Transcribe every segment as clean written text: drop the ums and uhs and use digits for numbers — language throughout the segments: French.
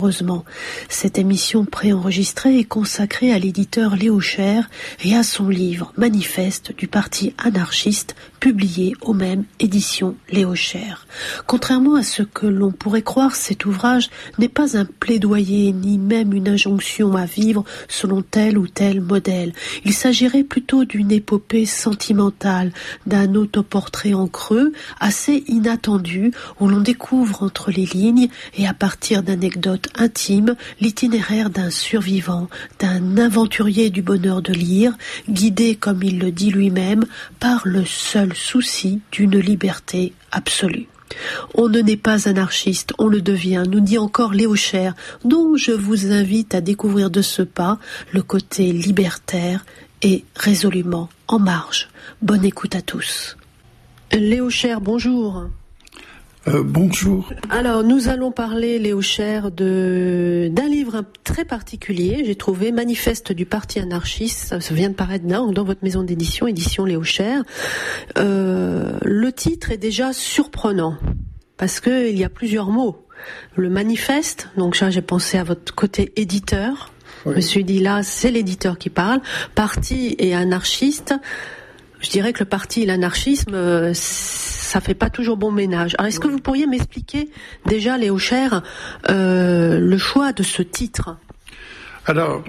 Heureusement, cette émission préenregistrée est consacrée à l'éditeur Léo Cher et à son livre Manifeste du Parti anarchiste, publié aux mêmes éditions Léo Cher. Contrairement à ce que l'on pourrait croire, cet ouvrage n'est pas un plaidoyer ni même une injonction à vivre selon tel ou tel modèle. Il s'agirait plutôt d'une épopée sentimentale, d'un autoportrait en creux assez inattendu où l'on découvre entre les lignes et à partir d'anecdotes intime, l'itinéraire d'un survivant, d'un aventurier du bonheur de lire, guidé, comme il le dit lui-même, par le seul souci d'une liberté absolue. On ne naît pas anarchiste, on le devient, nous dit encore Léo Cher, dont je vous invite à découvrir de ce pas le côté libertaire et résolument en marge. Bonne écoute à tous. Léo Cher, bonjour. Bonjour. Alors, nous allons parler, Léo Cher, d'un livre très particulier, j'ai trouvé, Manifeste du Parti anarchiste, ça vient de paraître dans votre maison d'édition, édition Léo Cher. Le titre est déjà surprenant, parce que il y a plusieurs mots. Le manifeste, donc ça, j'ai pensé à votre côté éditeur. Oui. Je me suis dit, là, c'est l'éditeur qui parle. Parti et anarchiste. Je dirais que le parti et l'anarchisme, ça fait pas toujours bon ménage. Alors, est-ce que vous pourriez m'expliquer déjà, Léo Cher, le choix de ce titre ? Alors,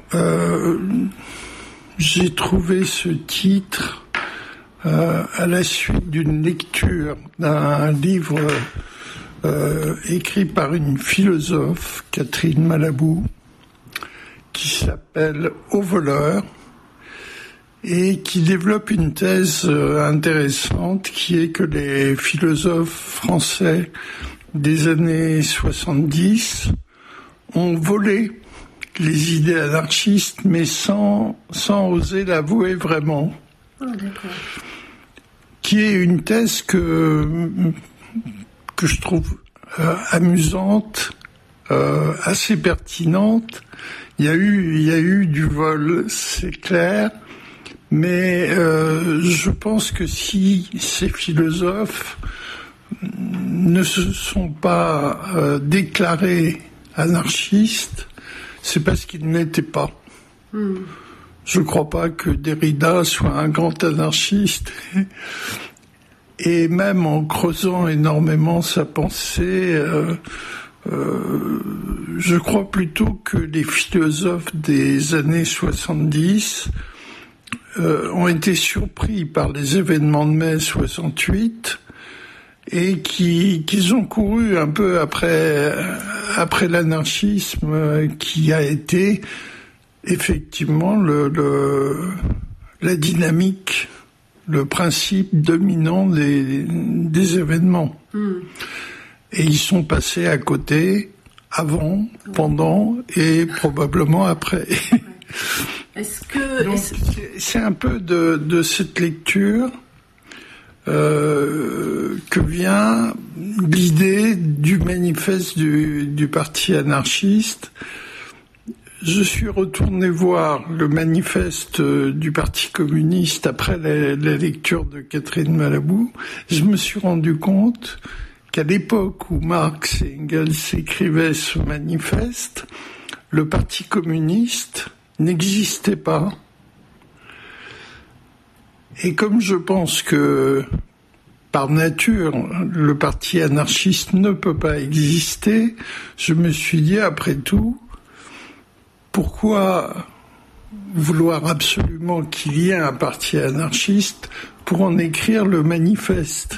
j'ai trouvé ce titre à la suite d'une lecture d'un livre écrit par une philosophe, Catherine Malabou, qui s'appelle Au voleur, et qui développe une thèse intéressante qui est que les philosophes français des années 70 ont volé les idées anarchistes, mais sans oser l'avouer vraiment. Oh, d'accord. Qui est une thèse que je trouve amusante, assez pertinente. Il y a eu du vol, c'est clair. Mais je pense que si ces philosophes ne se sont pas déclarés anarchistes, c'est parce qu'ils ne l'étaient pas. Je ne crois pas que Derrida soit un grand anarchiste. Et même en creusant énormément sa pensée, je crois plutôt que les philosophes des années 70 ont été surpris par les événements de mai 68 et qu'ils ont couru un peu après l'anarchisme qui a été effectivement la dynamique, le principe dominant des événements. Et ils sont passés à côté avant, pendant et probablement après. Donc, c'est un peu de cette lecture que vient l'idée du manifeste du Parti anarchiste. Je suis retourné voir le manifeste du Parti communiste après la lecture de Catherine Malabou. Je me suis rendu compte qu'à l'époque où Marx et Engels écrivaient ce manifeste, le Parti communiste n'existait pas. Et comme je pense que, par nature, le parti anarchiste ne peut pas exister, je me suis dit, après tout, pourquoi vouloir absolument qu'il y ait un parti anarchiste pour en écrire le manifeste ?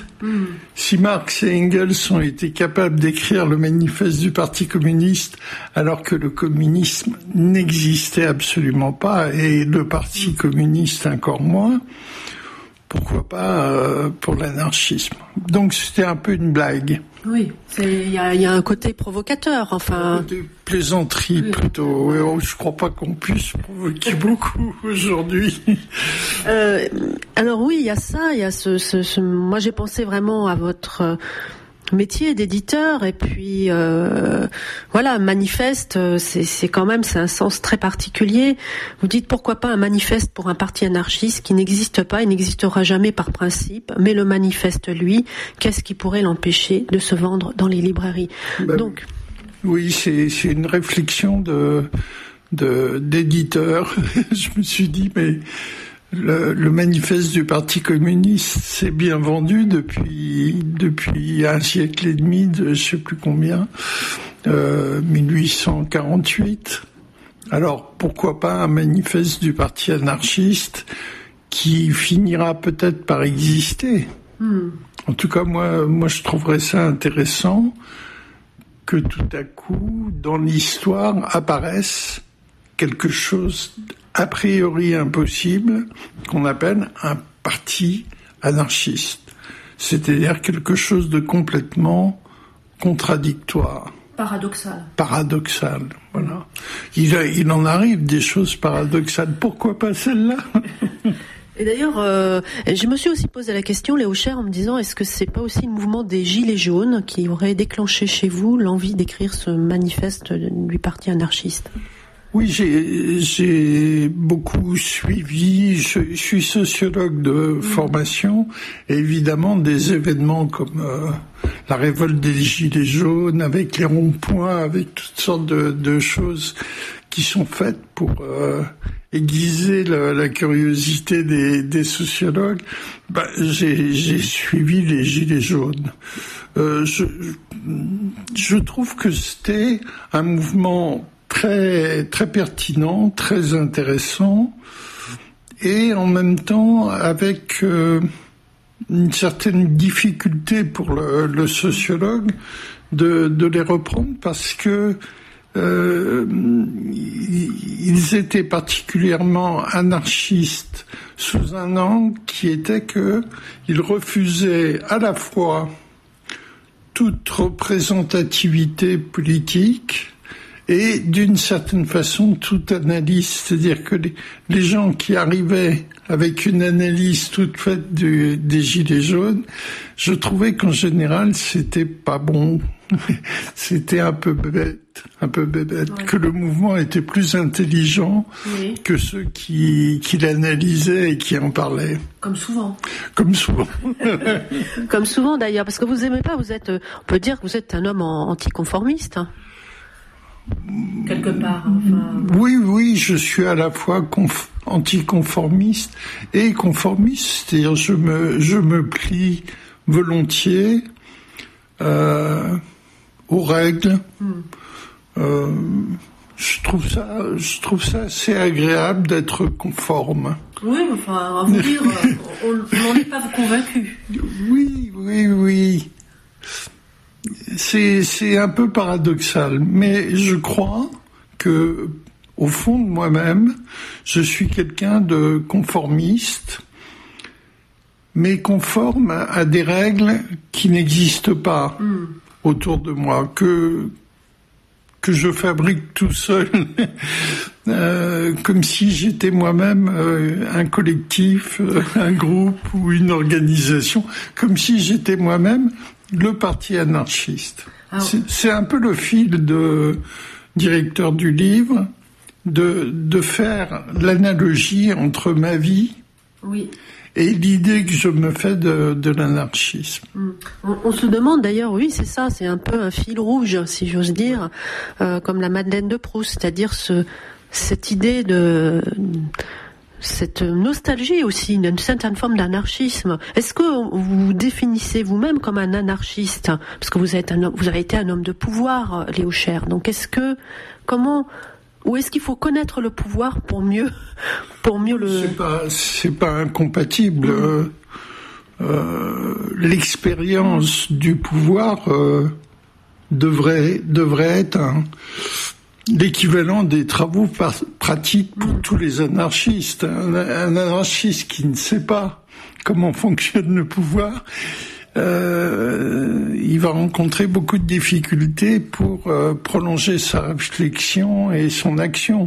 Si Marx et Engels ont été capables d'écrire le manifeste du Parti communiste alors que le communisme n'existait absolument pas et le Parti communiste encore moins, pourquoi pas pour l'anarchisme ? Donc c'était un peu une blague. Oui, il y a un côté provocateur, enfin. Un côté plaisanterie plutôt. Je crois pas qu'on puisse provoquer beaucoup aujourd'hui. Alors oui, il y a ça, il y a ce. Moi, j'ai pensé vraiment à votre métier d'éditeur et puis voilà, manifeste, c'est quand même, c'est un sens très particulier. Vous dites pourquoi pas un manifeste pour un parti anarchiste qui n'existe pas, il n'existera jamais par principe, mais le manifeste, lui, qu'est-ce qui pourrait l'empêcher de se vendre dans les librairies ? Donc Oui, c'est une réflexion d'éditeur. Je me suis dit, mais le manifeste du Parti communiste s'est bien vendu depuis un siècle et demi, de je sais plus combien, 1848. Alors pourquoi pas un manifeste du Parti anarchiste qui finira peut-être par exister. En tout cas, moi, je trouverais ça intéressant que tout à coup, dans l'histoire, apparaisse quelque chose a priori impossible qu'on appelle un parti anarchiste. C'est-à-dire quelque chose de complètement contradictoire. Paradoxal, voilà. Il en arrive des choses paradoxales. Pourquoi pas celle-là? Et d'ailleurs, je me suis aussi posé la question, Léo Scher, en me disant, est-ce que c'est pas aussi le mouvement des Gilets jaunes qui aurait déclenché chez vous l'envie d'écrire ce manifeste du Parti anarchiste? Oui, j'ai beaucoup suivi, je suis sociologue de formation, et évidemment des événements comme la révolte des Gilets jaunes, avec les ronds-points, avec toutes sortes de choses qui sont faites pour aiguiser la curiosité des sociologues. J'ai suivi les Gilets jaunes. Je trouve que c'était un mouvement très très pertinent, très intéressant, et en même temps avec une certaine difficulté pour le sociologue de les reprendre, parce que ils étaient particulièrement anarchistes sous un angle qui était que ils refusaient à la fois toute représentativité politique et d'une certaine façon toute analyse, c'est-à-dire que les gens qui arrivaient avec une analyse toute faite des Gilets jaunes, je trouvais qu'en général c'était pas bon, c'était un peu bébête, ouais. Que le mouvement était plus intelligent que ceux qui l'analysaient et qui en parlaient. Comme souvent. Comme souvent. Comme souvent d'ailleurs, parce que vous aimez pas, on peut dire que vous êtes un homme anticonformiste. Hein. Quelque part, enfin. Oui, je suis à la fois anticonformiste et conformiste, c'est-à-dire je me plie volontiers aux règles. Je trouve ça assez agréable d'être conforme. Oui, enfin, à vous dire, on n'en est pas convaincu. Oui. C'est un peu paradoxal, mais je crois que, au fond de moi-même, je suis quelqu'un de conformiste, mais conforme à des règles qui n'existent pas autour de moi, que je fabrique tout seul, comme si j'étais moi-même un collectif, un groupe ou une organisation, comme si j'étais moi-même le parti anarchiste. C'est un peu le fil de directeur du livre, de faire l'analogie entre ma vie et l'idée que je me fais de l'anarchisme. On se demande d'ailleurs, oui, c'est ça, c'est un peu un fil rouge, si j'ose dire, comme la Madeleine de Proust, c'est-à-dire cette idée de cette nostalgie aussi, une certaine forme d'anarchisme. Est-ce que vous vous définissez vous-même comme un anarchiste? Parce que vous avez été un homme de pouvoir, Léo Scher. Donc ou est-ce qu'il faut connaître le pouvoir pour mieux le... C'est pas incompatible. L'expérience du pouvoir devrait être l'équivalent des travaux pratiques pour tous les anarchistes. Un anarchiste qui ne sait pas comment fonctionne le pouvoir, il va rencontrer beaucoup de difficultés pour prolonger sa réflexion et son action.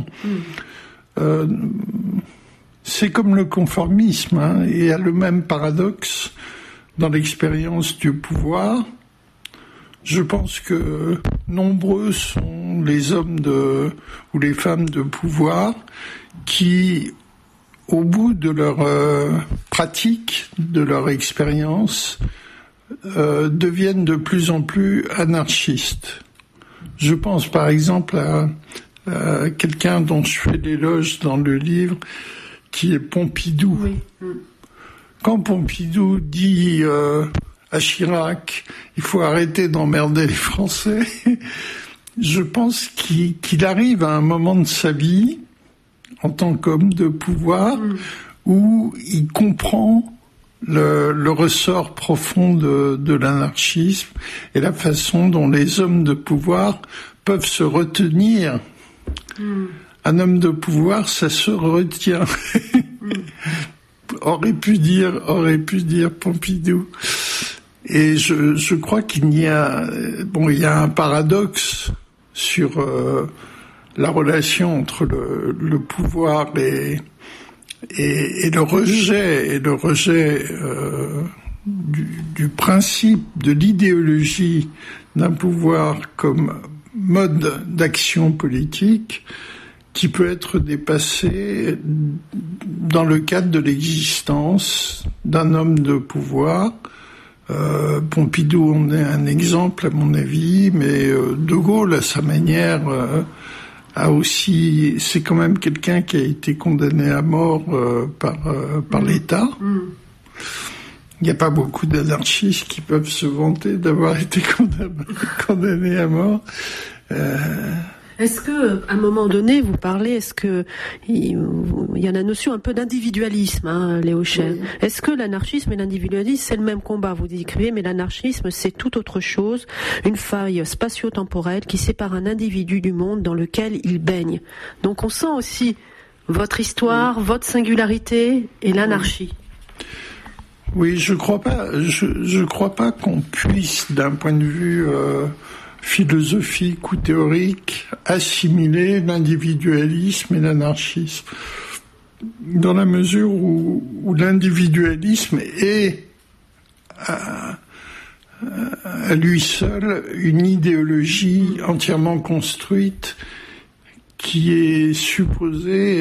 C'est comme le conformisme, hein. Il y a le même paradoxe dans l'expérience du pouvoir. Je pense que nombreux sont les hommes ou les femmes de pouvoir qui, au bout de leur pratique, de leur expérience, deviennent de plus en plus anarchistes. Je pense par exemple à quelqu'un dont je fais l'éloge dans le livre, qui est Pompidou. Oui. Quand Pompidou dit à Chirac, il faut arrêter d'emmerder les Français, je pense qu'il arrive à un moment de sa vie, en tant qu'homme de pouvoir, où il comprend le ressort profond de l'anarchisme et la façon dont les hommes de pouvoir peuvent se retenir. Un homme de pouvoir, ça se retient. aurait pu dire Pompidou. Et je crois qu'il y a un paradoxe sur la relation entre le pouvoir et le rejet du principe de l'idéologie d'un pouvoir comme mode d'action politique qui peut être dépassé dans le cadre de l'existence d'un homme de pouvoir. Pompidou en est un exemple à mon avis, mais De Gaulle à sa manière c'est quand même quelqu'un qui a été condamné à mort par l'État. Il n'y a pas beaucoup d'anarchistes qui peuvent se vanter d'avoir été condamnés à mort. Est-ce que, à un moment donné, vous parlez, il y a la notion un peu d'individualisme, Léo Scher. Oui. Est-ce que l'anarchisme et l'individualisme, c'est le même combat? Vous décrivez, mais l'anarchisme, c'est tout autre chose, une faille spatio-temporelle qui sépare un individu du monde dans lequel il baigne. Donc on sent aussi votre histoire, votre singularité et l'anarchie. Oui, je crois pas qu'on puisse, d'un point de vue philosophique ou théorique, assimiler l'individualisme et l'anarchisme. Dans la mesure où l'individualisme est à lui seul une idéologie entièrement construite qui est supposée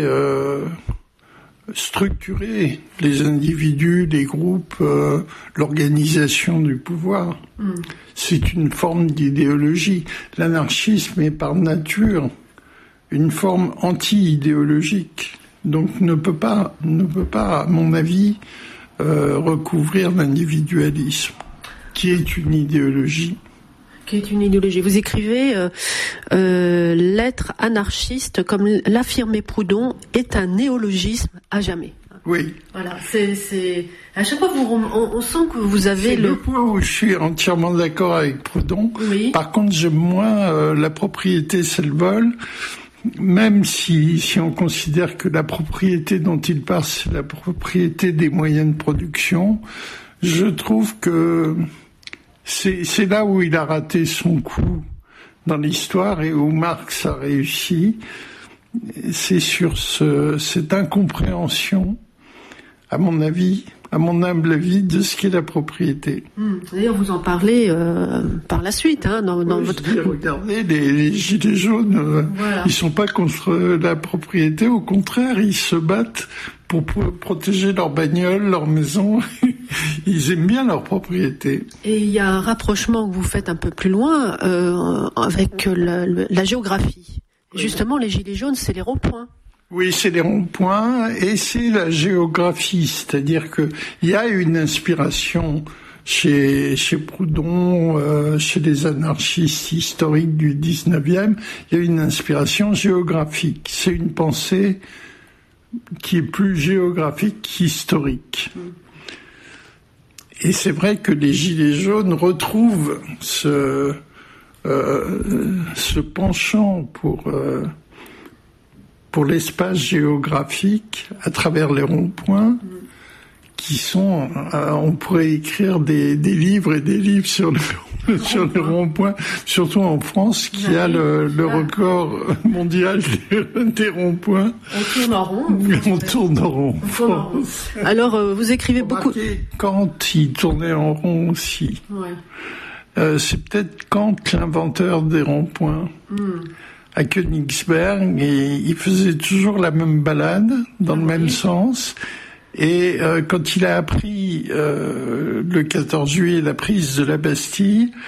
structurer les individus, les groupes, l'organisation du pouvoir. C'est une forme d'idéologie. L'anarchisme est par nature une forme anti-idéologique. Donc ne peut pas, à mon avis, recouvrir l'individualisme, qui est une idéologie. Vous écrivez l'être anarchiste, comme l'affirmait Proudhon, est un néologisme à jamais. Oui. Voilà, c'est à chaque fois on sent que vous avez c'est le point où je suis entièrement d'accord avec Proudhon. Oui. Par contre, j'aime moins la propriété, c'est le vol. Même si on considère que la propriété dont il parle, c'est la propriété des moyens de production, je trouve que c'est là où il a raté son coup dans l'histoire et où Marx a réussi. C'est sur cette incompréhension, à mon avis, à mon humble avis, de ce qu'est la propriété. D'ailleurs, vous en parlez par la suite, dans votre... Regardez, les gilets jaunes, voilà. Ils sont pas contre la propriété, au contraire, ils se battent pour protéger leur bagnole, leur maison. Ils aiment bien leur propriété. Et il y a un rapprochement que vous faites un peu plus loin avec la géographie. Oui. Justement, les gilets jaunes, c'est les ronds-points. Oui, c'est les ronds-points et c'est la géographie, c'est-à-dire que il y a une inspiration chez Proudhon, chez les anarchistes historiques du 19e, il y a une inspiration géographique. C'est une pensée qui est plus géographique qu'historique. Et c'est vrai que les Gilets jaunes retrouvent ce penchant pour l'espace géographique à travers les ronds-points qui sont, on pourrait écrire des livres et des livres sur les ronds-points, surtout en France qui a le record mondial des ronds-points. On tourne en rond. On tourne en rond. France. Alors, vous écrivez beaucoup. Kant, il tournait en rond aussi. Ouais. C'est peut-être Kant, l'inventeur des ronds-points. À Königsberg, et il faisait toujours la même balade, dans le même sens. Et quand il a appris, le 14 juillet, la prise de la Bastille,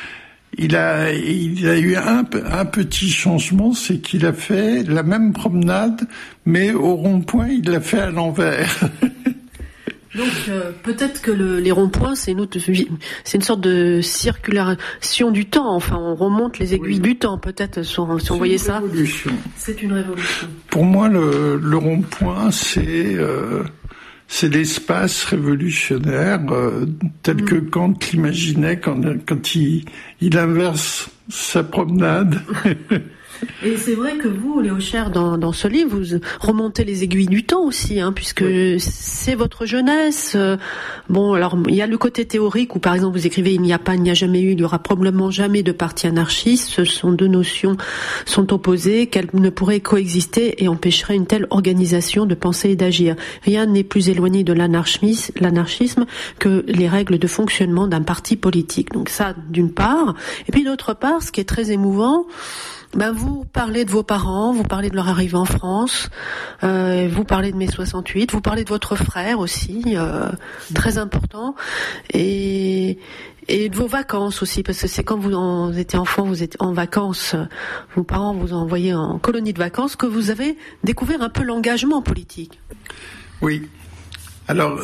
il a eu un petit changement, c'est qu'il a fait la même promenade, mais au rond-point, il l'a fait à l'envers. Donc peut-être que les ronds-points, c'est une sorte de circulation du temps. Enfin, on remonte les aiguilles du temps. Peut-être si on voyait ça. C'est une révolution. Pour moi, le rond-point, c'est l'espace révolutionnaire tel que Kant l'imaginait quand il inverse sa promenade. Et c'est vrai que vous, Léo Cher, dans ce livre, vous remontez les aiguilles du temps aussi, puisque c'est votre jeunesse. Bon, alors il y a le côté théorique où, par exemple, vous écrivez il n'y a jamais eu, il y aura probablement jamais de parti anarchiste. Ce sont deux notions sont opposées, qu'elles ne pourraient coexister et empêcheraient une telle organisation de penser et d'agir. Rien n'est plus éloigné de l'anarchisme que les règles de fonctionnement d'un parti politique. Donc ça, d'une part. Et puis d'autre part, ce qui est très émouvant, vous parlez de vos parents, vous parlez de leur arrivée en France, vous parlez de mai 68, vous parlez de votre frère aussi, très important, et de vos vacances aussi, parce que c'est quand vous étiez enfant, vous étiez en vacances, vos parents vous ont envoyé en colonie de vacances, que vous avez découvert un peu l'engagement politique. Oui. Alors,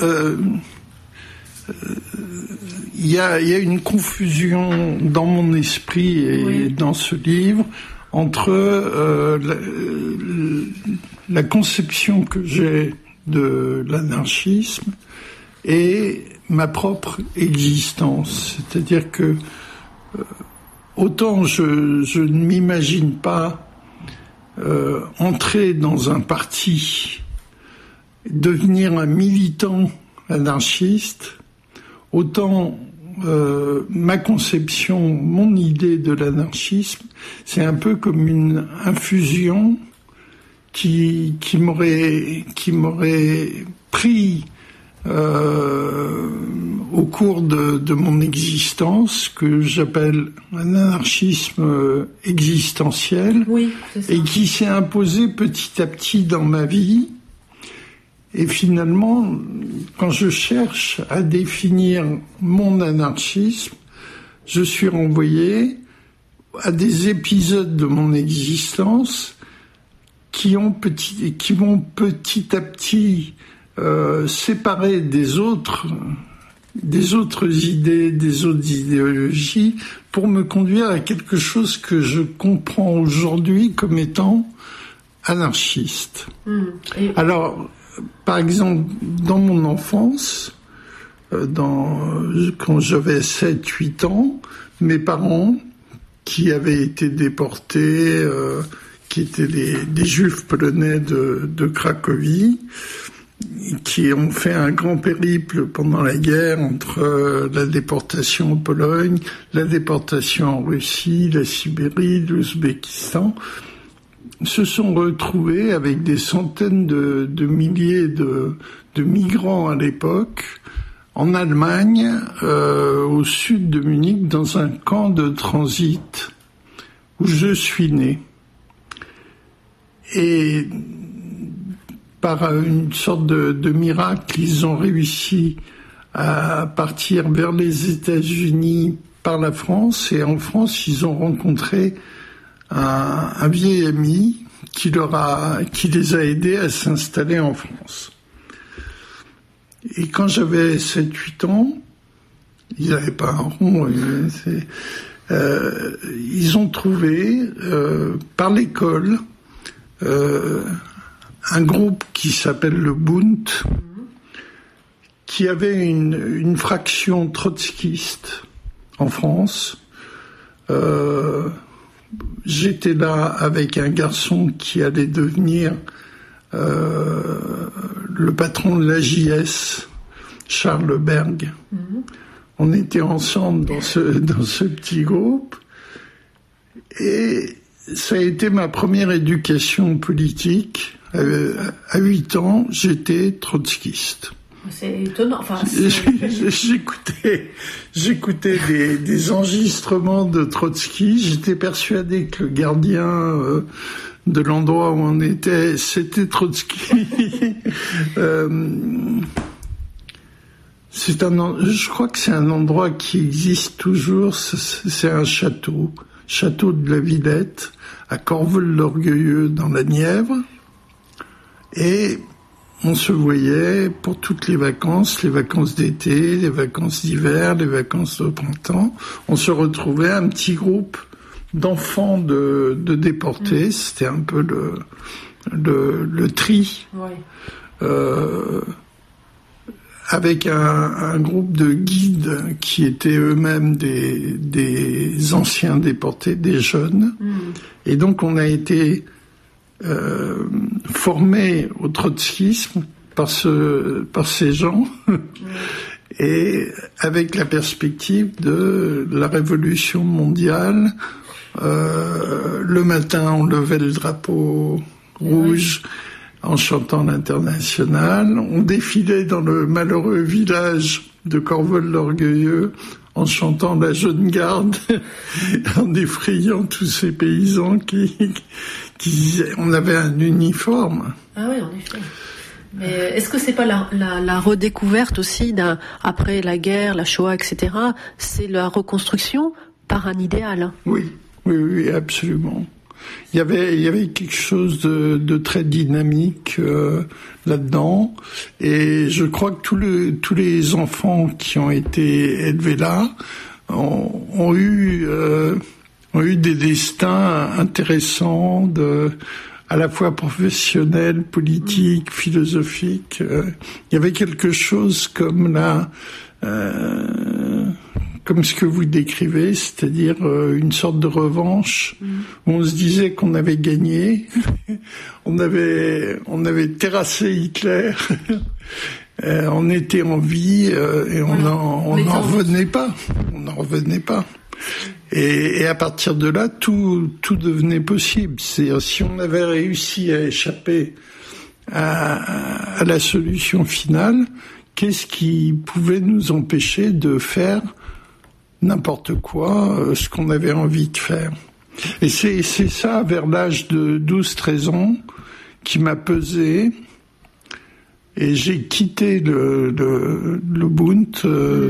il y a une confusion dans mon esprit et dans ce livre entre la conception que j'ai de l'anarchisme et ma propre existence. C'est-à-dire que autant je ne m'imagine pas entrer dans un parti, devenir un militant anarchiste, autant ma conception, mon idée de l'anarchisme, c'est un peu comme une infusion qui m'aurait pris au cours de mon existence, que j'appelle un anarchisme existentiel, et qui s'est imposé petit à petit dans ma vie. Et finalement, quand je cherche à définir mon anarchisme, je suis renvoyé à des épisodes de mon existence qui m'ont petit à petit séparé des autres idées, des autres idéologies, pour me conduire à quelque chose que je comprends aujourd'hui comme étant anarchiste. Alors, par exemple, dans mon enfance, quand j'avais 7-8 ans, mes parents, qui avaient été déportés, qui étaient des juifs polonais de Cracovie, qui ont fait un grand périple pendant la guerre entre la déportation en Pologne, la déportation en Russie, la Sibérie, l'Ouzbékistan, se sont retrouvés avec des centaines de milliers de migrants à l'époque en Allemagne, au sud de Munich, dans un camp de transit où je suis né. Et par une sorte de miracle, ils ont réussi à partir vers les États-Unis par la France, et en France, ils ont rencontré un vieil ami qui les a aidés à s'installer en France. Et quand j'avais 7-8 ans, ils n'avaient pas un rond, ils ont trouvé par l'école un groupe qui s'appelle le Bund, qui avait une fraction trotskiste en France. J'étais là avec un garçon qui allait devenir le patron de l'AJS, Charles Berg. On était ensemble dans ce petit groupe, et ça a été ma première éducation politique. À 8 ans, j'étais trotskiste. C'est étonnant. J'écoutais des enregistrements de Trotsky. J'étais persuadé que le gardien de l'endroit où on était, c'était Trotsky. Je crois que c'est un endroit qui existe toujours. C'est un château de la Villette, à Corveul-l'Orgueilleux, dans la Nièvre. Et on se voyait pour toutes les vacances d'été, les vacances d'hiver, les vacances de printemps. On se retrouvait un petit groupe d'enfants de déportés. C'était un peu le tri. Ouais. Avec un groupe de guides qui étaient eux-mêmes des anciens déportés, des jeunes. Et donc on a été formés au trotskisme par ces gens et avec la perspective de la révolution mondiale. Le matin, on levait le drapeau rouge en chantant l'Internationale. On défilait dans le malheureux village de Corveul-l'Orgueilleux en chantant la Jeune Garde, en effrayant tous ces paysans qui disaient... On avait un uniforme. Ah oui, en effet. Mais est-ce que c'est pas la redécouverte aussi après la guerre, la Shoah, etc. C'est la reconstruction par un idéal. Oui, absolument. Il y avait quelque chose de très dynamique là-dedans, et je crois que tous les enfants qui ont été élevés là ont eu des destins intéressants, à la fois professionnels, politiques, philosophiques. Il y avait quelque chose comme comme ce que vous décrivez, c'est-à-dire une sorte de revanche où on se disait qu'on avait gagné, on avait terrassé Hitler, on était en vie et on n'en revenait pas. Et à partir de là, tout devenait possible. C'est-à-dire, si on avait réussi à échapper à la solution finale, qu'est-ce qui pouvait nous empêcher de faire n'importe quoi, ce qu'on avait envie de faire. Et c'est ça, vers l'âge de 12-13 ans, qui m'a pesé. Et j'ai quitté le Bund,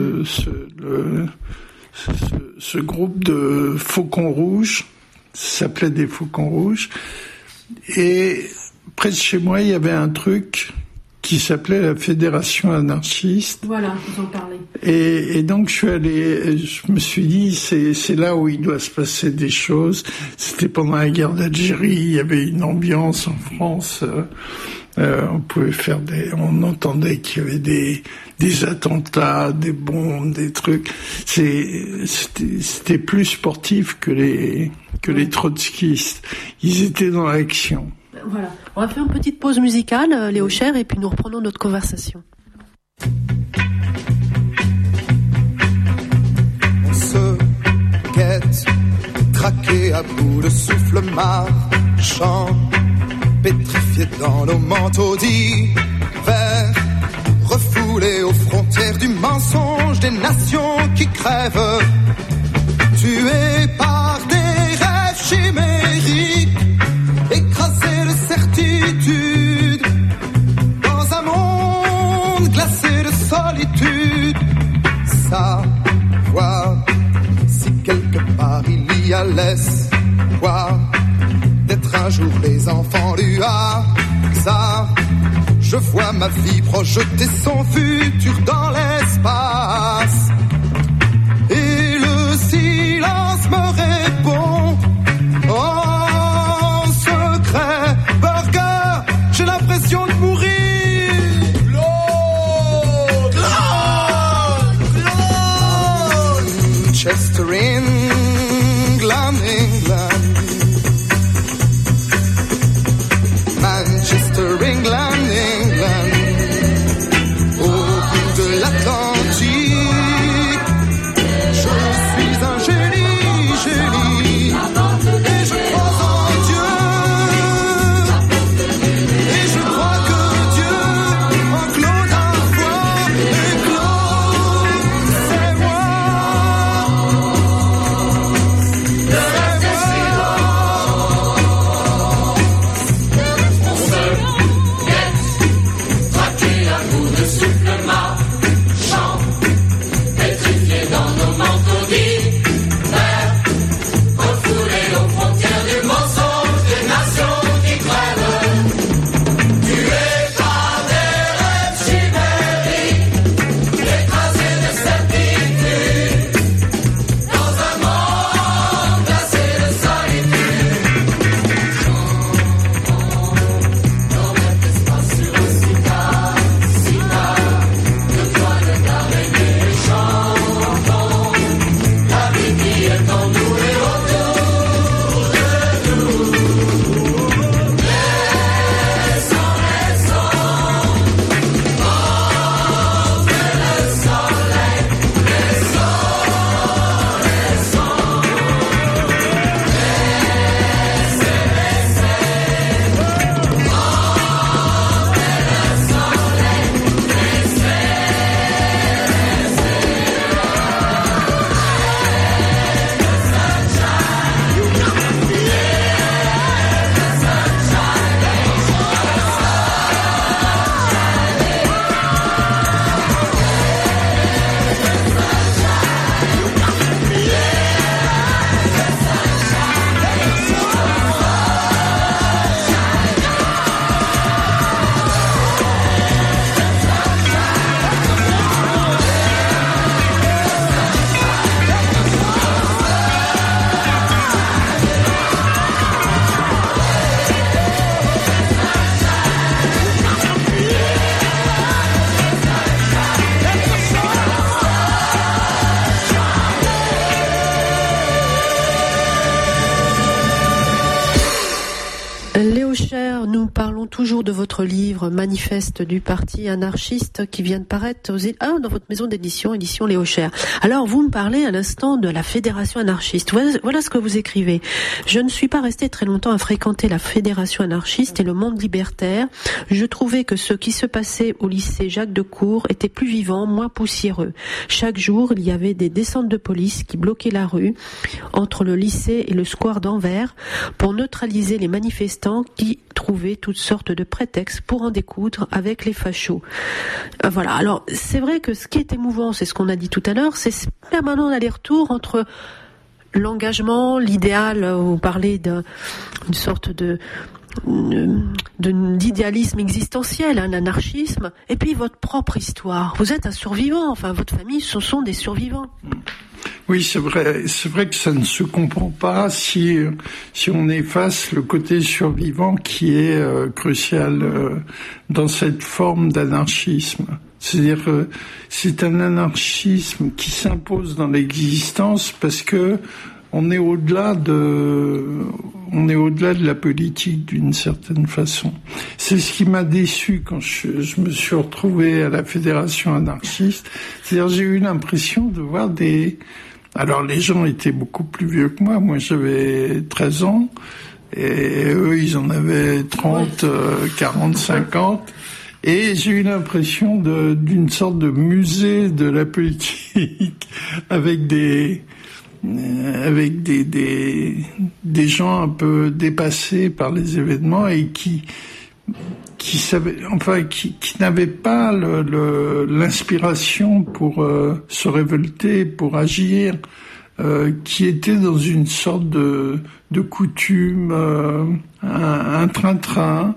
ce groupe de Faucons Rouges, ça s'appelait des Faucons Rouges. Et près de chez moi, il y avait un truc qui s'appelait la Fédération anarchiste. Voilà, vous en parlez. Et donc je me suis dit, c'est là où il doit se passer des choses. C'était pendant la guerre d'Algérie, il y avait une ambiance en France. On entendait qu'il y avait des attentats, des bombes, des trucs. C'était plus sportif que les trotskistes. Ils étaient dans l'action. Voilà. On va faire une petite pause musicale, Léo Cher, et puis nous reprenons notre conversation. On se guette, traqué à bout de souffle marchand, pétrifié dans nos manteaux d'hiver, refoulé aux frontières du mensonge des nations qui crèvent, tués par des rêves chimériques, écrasés de certitude, dans un monde glacé de solitude. Savoir si quelque part il y a l'espoir d'être un jour les enfants du hasard. Je vois ma vie projeter son futur dans l'espace, et le silence me répond en secret. Burger, j'ai l'impression de mourir. Manchester, England, England. Manchester, England, England. Au bout de l'Atlantique, je suis un génie. Et je crois en Dieu. Et je crois que Dieu enclos d'un foi. Et Claude, c'est moi. Cher, nous parlons toujours de votre livre Manifeste du parti anarchiste qui vient de paraître dans votre maison d'édition, édition Léo Cher. Alors, vous me parlez à l'instant de la Fédération anarchiste. Voilà ce que vous écrivez. Je ne suis pas resté très longtemps à fréquenter la Fédération anarchiste et le monde libertaire. Je trouvais que ce qui se passait au lycée Jacques Decour était plus vivant, moins poussiéreux. Chaque jour, il y avait des descentes de police qui bloquaient la rue entre le lycée et le square d'Anvers pour neutraliser les manifestants qui trouvaient toutes sortes de prétextes pour en découdre avec les fachos. Voilà. Alors, c'est vrai que ce qui est émouvant, c'est ce qu'on a dit tout à l'heure, c'est ce permanent aller-retour entre l'engagement, l'idéal, vous parlez d'une sorte d'idéalisme existentiel, l'anarchisme, et puis votre propre histoire. Vous êtes un survivant, enfin, votre famille, ce sont des survivants. Oui, c'est vrai que ça ne se comprend pas si on efface le côté survivant qui est crucial dans cette forme d'anarchisme. C'est-à-dire que c'est un anarchisme qui s'impose dans l'existence parce que on est au-delà de la politique d'une certaine façon. C'est ce qui m'a déçu quand je me suis retrouvé à la Fédération anarchiste. C'est-à-dire j'ai eu l'impression de voir alors les gens étaient beaucoup plus vieux que moi. Moi j'avais 13 ans et eux ils en avaient 30, 40, 50. Et j'ai eu l'impression d'une sorte de musée de la politique avec des gens un peu dépassés par les événements et qui n'avaient pas l'inspiration pour se révolter, pour agir, qui étaient dans une sorte de coutume, un train-train.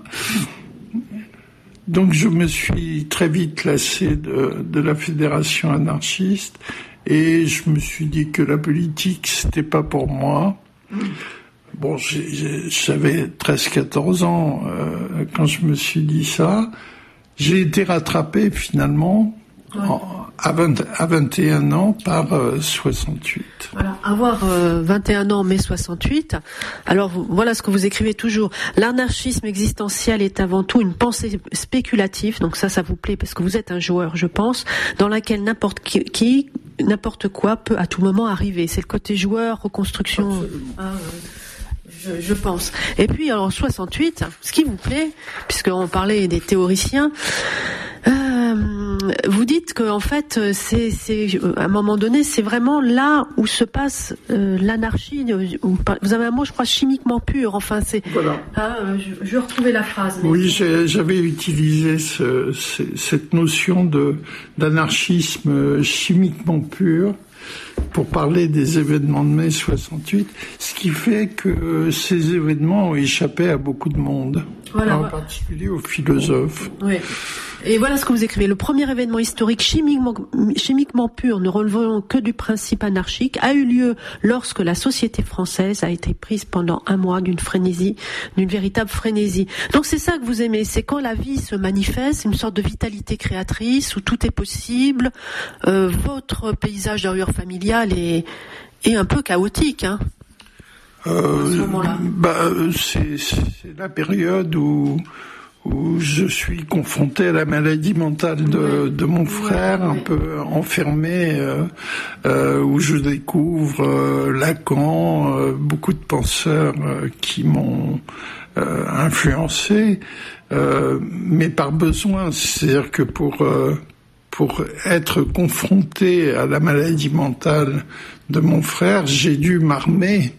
Donc je me suis très vite lassé de la Fédération anarchiste et je me suis dit que la politique c'était pas pour moi. Bon, j'avais 13-14 ans quand je me suis dit ça. J'ai été rattrapé finalement à 21 ans par 68. Voilà, avoir 21 ans mai 68. Alors voilà ce que vous écrivez toujours. L'anarchisme existentiel est avant tout une pensée spéculative. Donc ça vous plaît parce que vous êtes un joueur, je pense, dans laquelle n'importe quoi peut à tout moment arriver. C'est le côté joueur, reconstruction. Je pense. Et puis alors 68, ce qui vous plaît, puisqu'on parlait des théoriciens. Vous dites que en fait, c'est à un moment donné, c'est vraiment là où se passe l'anarchie. Vous avez un mot, je crois, chimiquement pur. Enfin, c'est. Voilà. Je vais retrouver la phrase. Mais... Oui, j'avais utilisé cette notion d'anarchisme chimiquement pur pour parler des événements de mai 68, ce qui fait que ces événements ont échappé à beaucoup de monde, en particulier aux philosophes. Oui. Et voilà ce que vous écrivez. Le premier événement historique chimiquement pur, ne relevant que du principe anarchique, a eu lieu lorsque la société française a été prise pendant un mois d'une véritable frénésie. Donc c'est ça que vous aimez, c'est quand la vie se manifeste, une sorte de vitalité créatrice où tout est possible. Votre paysage d'arrière familial est un peu chaotique, hein. À ce moment-là. C'est la période où je suis confronté à la maladie mentale de mon frère, un peu enfermé, où je découvre Lacan, beaucoup de penseurs qui m'ont influencé, mais par besoin. C'est-à-dire que pour être confronté à la maladie mentale de mon frère, j'ai dû m'armer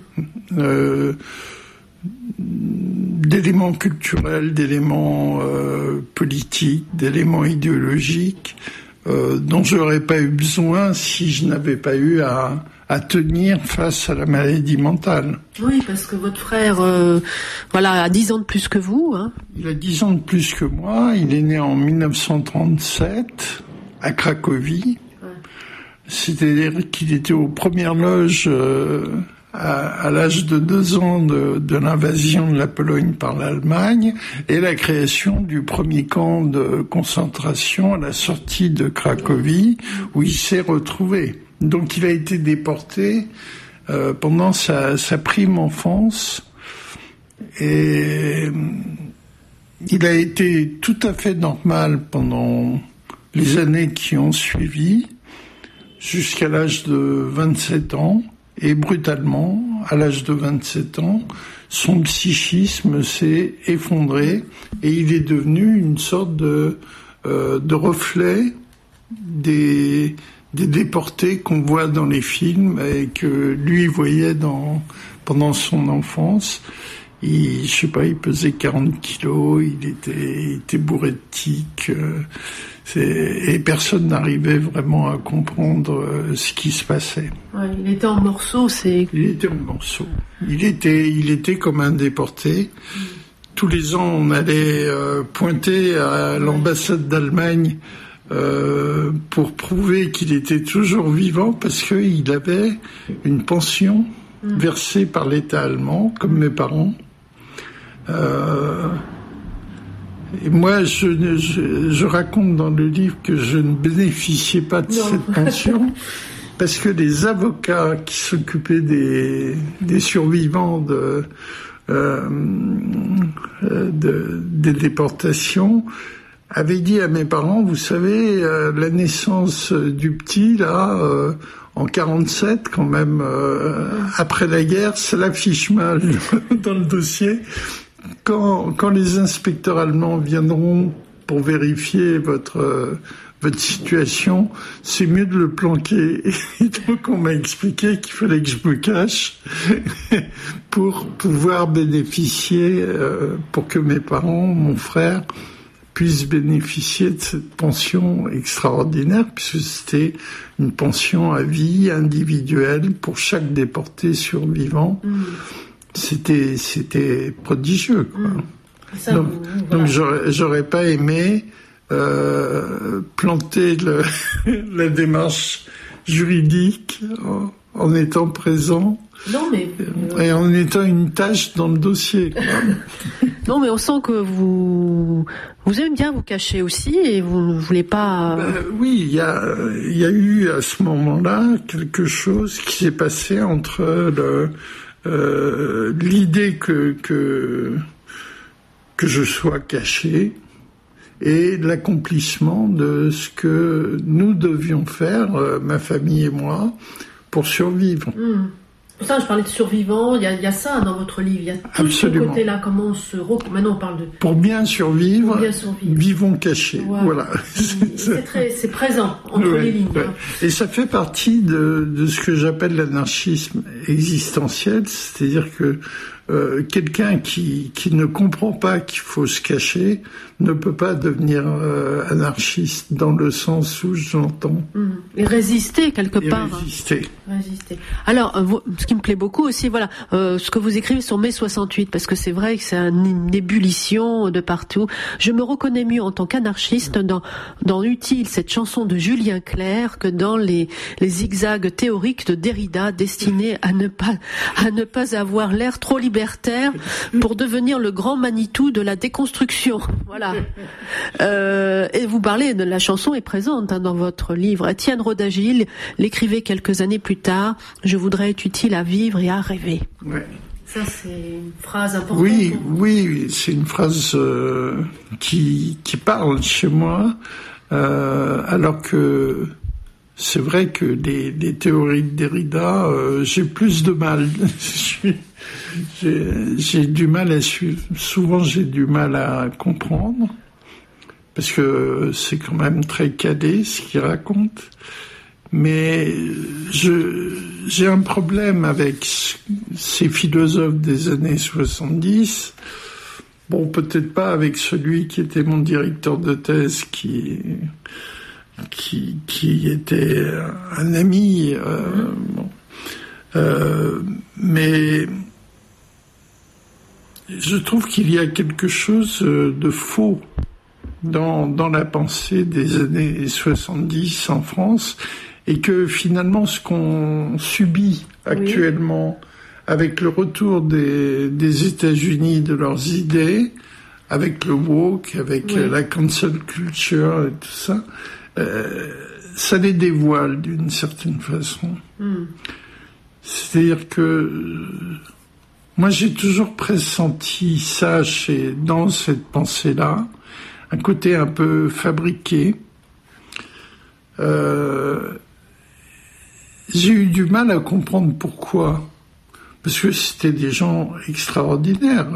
d'éléments culturels, d'éléments politiques, d'éléments idéologiques dont j'aurais pas eu besoin si je n'avais pas eu à tenir face à la maladie mentale. Oui, parce que votre frère a 10 ans de plus que vous. Hein. Il a 10 ans de plus que moi. Il est né en 1937 à Cracovie. Ouais. C'est-à-dire qu'il était aux premières loges à l'âge de 2 ans de l'invasion de la Pologne par l'Allemagne et la création du premier camp de concentration à la sortie de Cracovie où il s'est retrouvé. Donc il a été déporté pendant sa prime enfance Et il a été tout à fait normal pendant les années qui ont suivi, jusqu'à l'âge de 27 ans, et brutalement, à l'âge de 27 ans, son psychisme s'est effondré et il est devenu une sorte de reflet des déportés qu'on voit dans les films et que lui voyait pendant son enfance. Je sais pas, il pesait 40 kilos, il était bourré de tics, et personne n'arrivait vraiment à comprendre ce qui se passait. Ouais, il était en morceaux, Il était en morceaux. Il était comme un déporté. Tous les ans, on allait pointer à l'ambassade d'Allemagne pour prouver qu'il était toujours vivant, parce qu'il avait une pension versée par l'État allemand, comme mes parents. Et moi, je raconte dans le livre que je ne bénéficiais pas de cette pension parce que les avocats qui s'occupaient des survivants des déportations avaient dit à mes parents, vous savez, la naissance du petit, là, en 47, quand même, après la guerre, ça l'affiche mal dans le dossier. Quand les inspecteurs allemands viendront pour vérifier votre situation, c'est mieux de le planquer. Et donc on m'a expliqué qu'il fallait que je me cache pour pouvoir bénéficier, pour que mes parents, mon frère, puissent bénéficier de cette pension extraordinaire, puisque c'était une pension à vie individuelle pour chaque déporté survivant. C'était prodigieux, quoi. Ça, donc j'aurais pas aimé planter la démarche juridique en étant présent. Non, mais et en étant une tâche dans le dossier, quoi. Non, mais on sent que vous aimez bien vous cacher aussi et vous ne voulez pas. Oui, il y a eu à ce moment-là quelque chose qui s'est passé entre l'idée que je sois caché et l'accomplissement de ce que nous devions faire, ma famille et moi, pour survivre. Ça, je parlais de survivants, il y a ça dans votre livre, il y a tout Absolument. ce côté-là, comment on se... Maintenant, on parle de... Pour bien survivre, vivons cachés. Voilà. C'est présent, entre les lignes. Ouais. Et ça fait partie de ce que j'appelle l'anarchisme existentiel, c'est-à-dire que quelqu'un qui ne comprend pas qu'il faut se cacher ne peut pas devenir anarchiste dans le sens où je l'entends. Et résister quelque part. Résister. Alors, ce qui me plaît beaucoup aussi, voilà, ce que vous écrivez sur mai 68, parce que c'est vrai que c'est une ébullition de partout. Je me reconnais mieux en tant qu'anarchiste dans Utile, cette chanson de Julien Clerc, que dans les zigzags théoriques de Derrida, destinés à ne pas avoir l'air trop libertaire pour devenir le grand Manitou de la déconstruction. Voilà. Et vous parlez de la chanson est présente dans votre livre. Étienne Rodagil l'écrivait quelques années plus tard. Je voudrais être utile à vivre et à rêver. Ouais. Ça, c'est une phrase importante. Oui, c'est une phrase qui parle chez moi, alors que c'est vrai que les théories de Derrida, j'ai plus de mal. J'ai du mal à suivre. Souvent, j'ai du mal à comprendre, parce que c'est quand même très cadé ce qu'il raconte. Mais j'ai un problème avec ces philosophes des années 70. Bon, peut-être pas avec celui qui était mon directeur de thèse, qui était un ami. Mais je trouve qu'il y a quelque chose de faux dans la pensée des années 70 en France, et que finalement ce qu'on subit actuellement avec le retour des États-Unis de leurs idées, avec le woke, avec la cancel culture et tout ça, ça les dévoile d'une certaine façon. C'est-à-dire que Moi, j'ai toujours pressenti ça dans cette pensée-là, un côté un peu fabriqué. J'ai eu du mal à comprendre pourquoi. Parce que c'était des gens extraordinaires.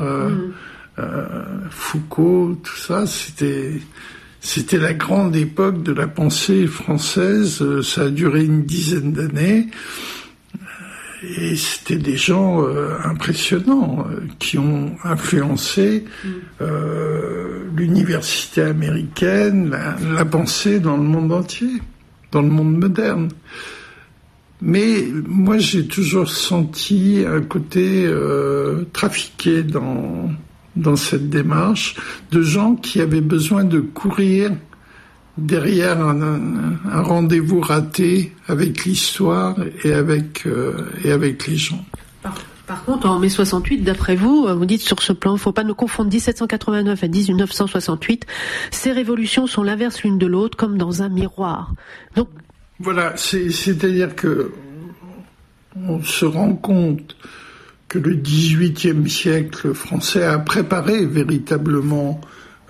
Foucault, tout ça, c'était la grande époque de la pensée française. Ça a duré une dizaine d'années. Et c'était des gens impressionnants qui ont influencé l'université américaine, la pensée dans le monde entier, dans le monde moderne. Mais moi, j'ai toujours senti un côté trafiqué dans cette démarche de gens qui avaient besoin de courir derrière un rendez-vous raté avec l'histoire et avec les gens. Par contre, en mai 68, d'après vous, vous dites sur ce plan, il ne faut pas nous confondre 1789 et 1968, ces révolutions sont l'inverse l'une de l'autre, comme dans un miroir. Donc, voilà, c'est-à-dire que on se rend compte que le XVIIIe siècle français a préparé véritablement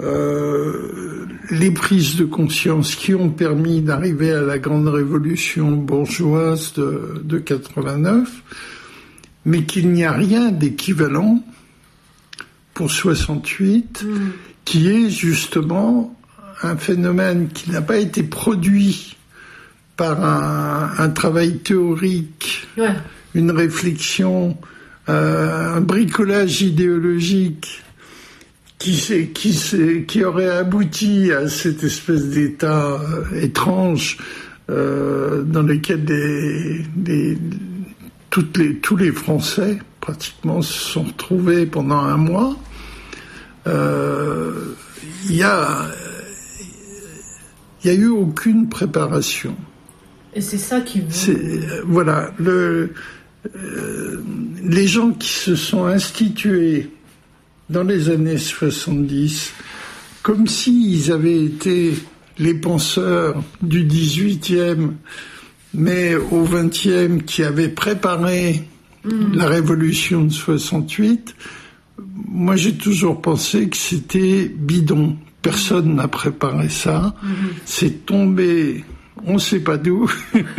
les prises de conscience qui ont permis d'arriver à la grande révolution bourgeoise de 89, mais qu'il n'y a rien d'équivalent pour 68, qui est justement un phénomène qui n'a pas été produit par un travail théorique, une réflexion, un bricolage idéologique qui aurait abouti à cette espèce d'état étrange dans lequel tous les Français pratiquement se sont retrouvés pendant un mois. Il y a eu aucune préparation. Et c'est ça qui voilà, les gens qui se sont institués dans les années 70, comme s'ils avaient été les penseurs du 18e, mais au 20e, qui avaient préparé la révolution de 68, moi j'ai toujours pensé que c'était bidon. Personne n'a préparé ça. C'est tombé, on ne sait pas d'où.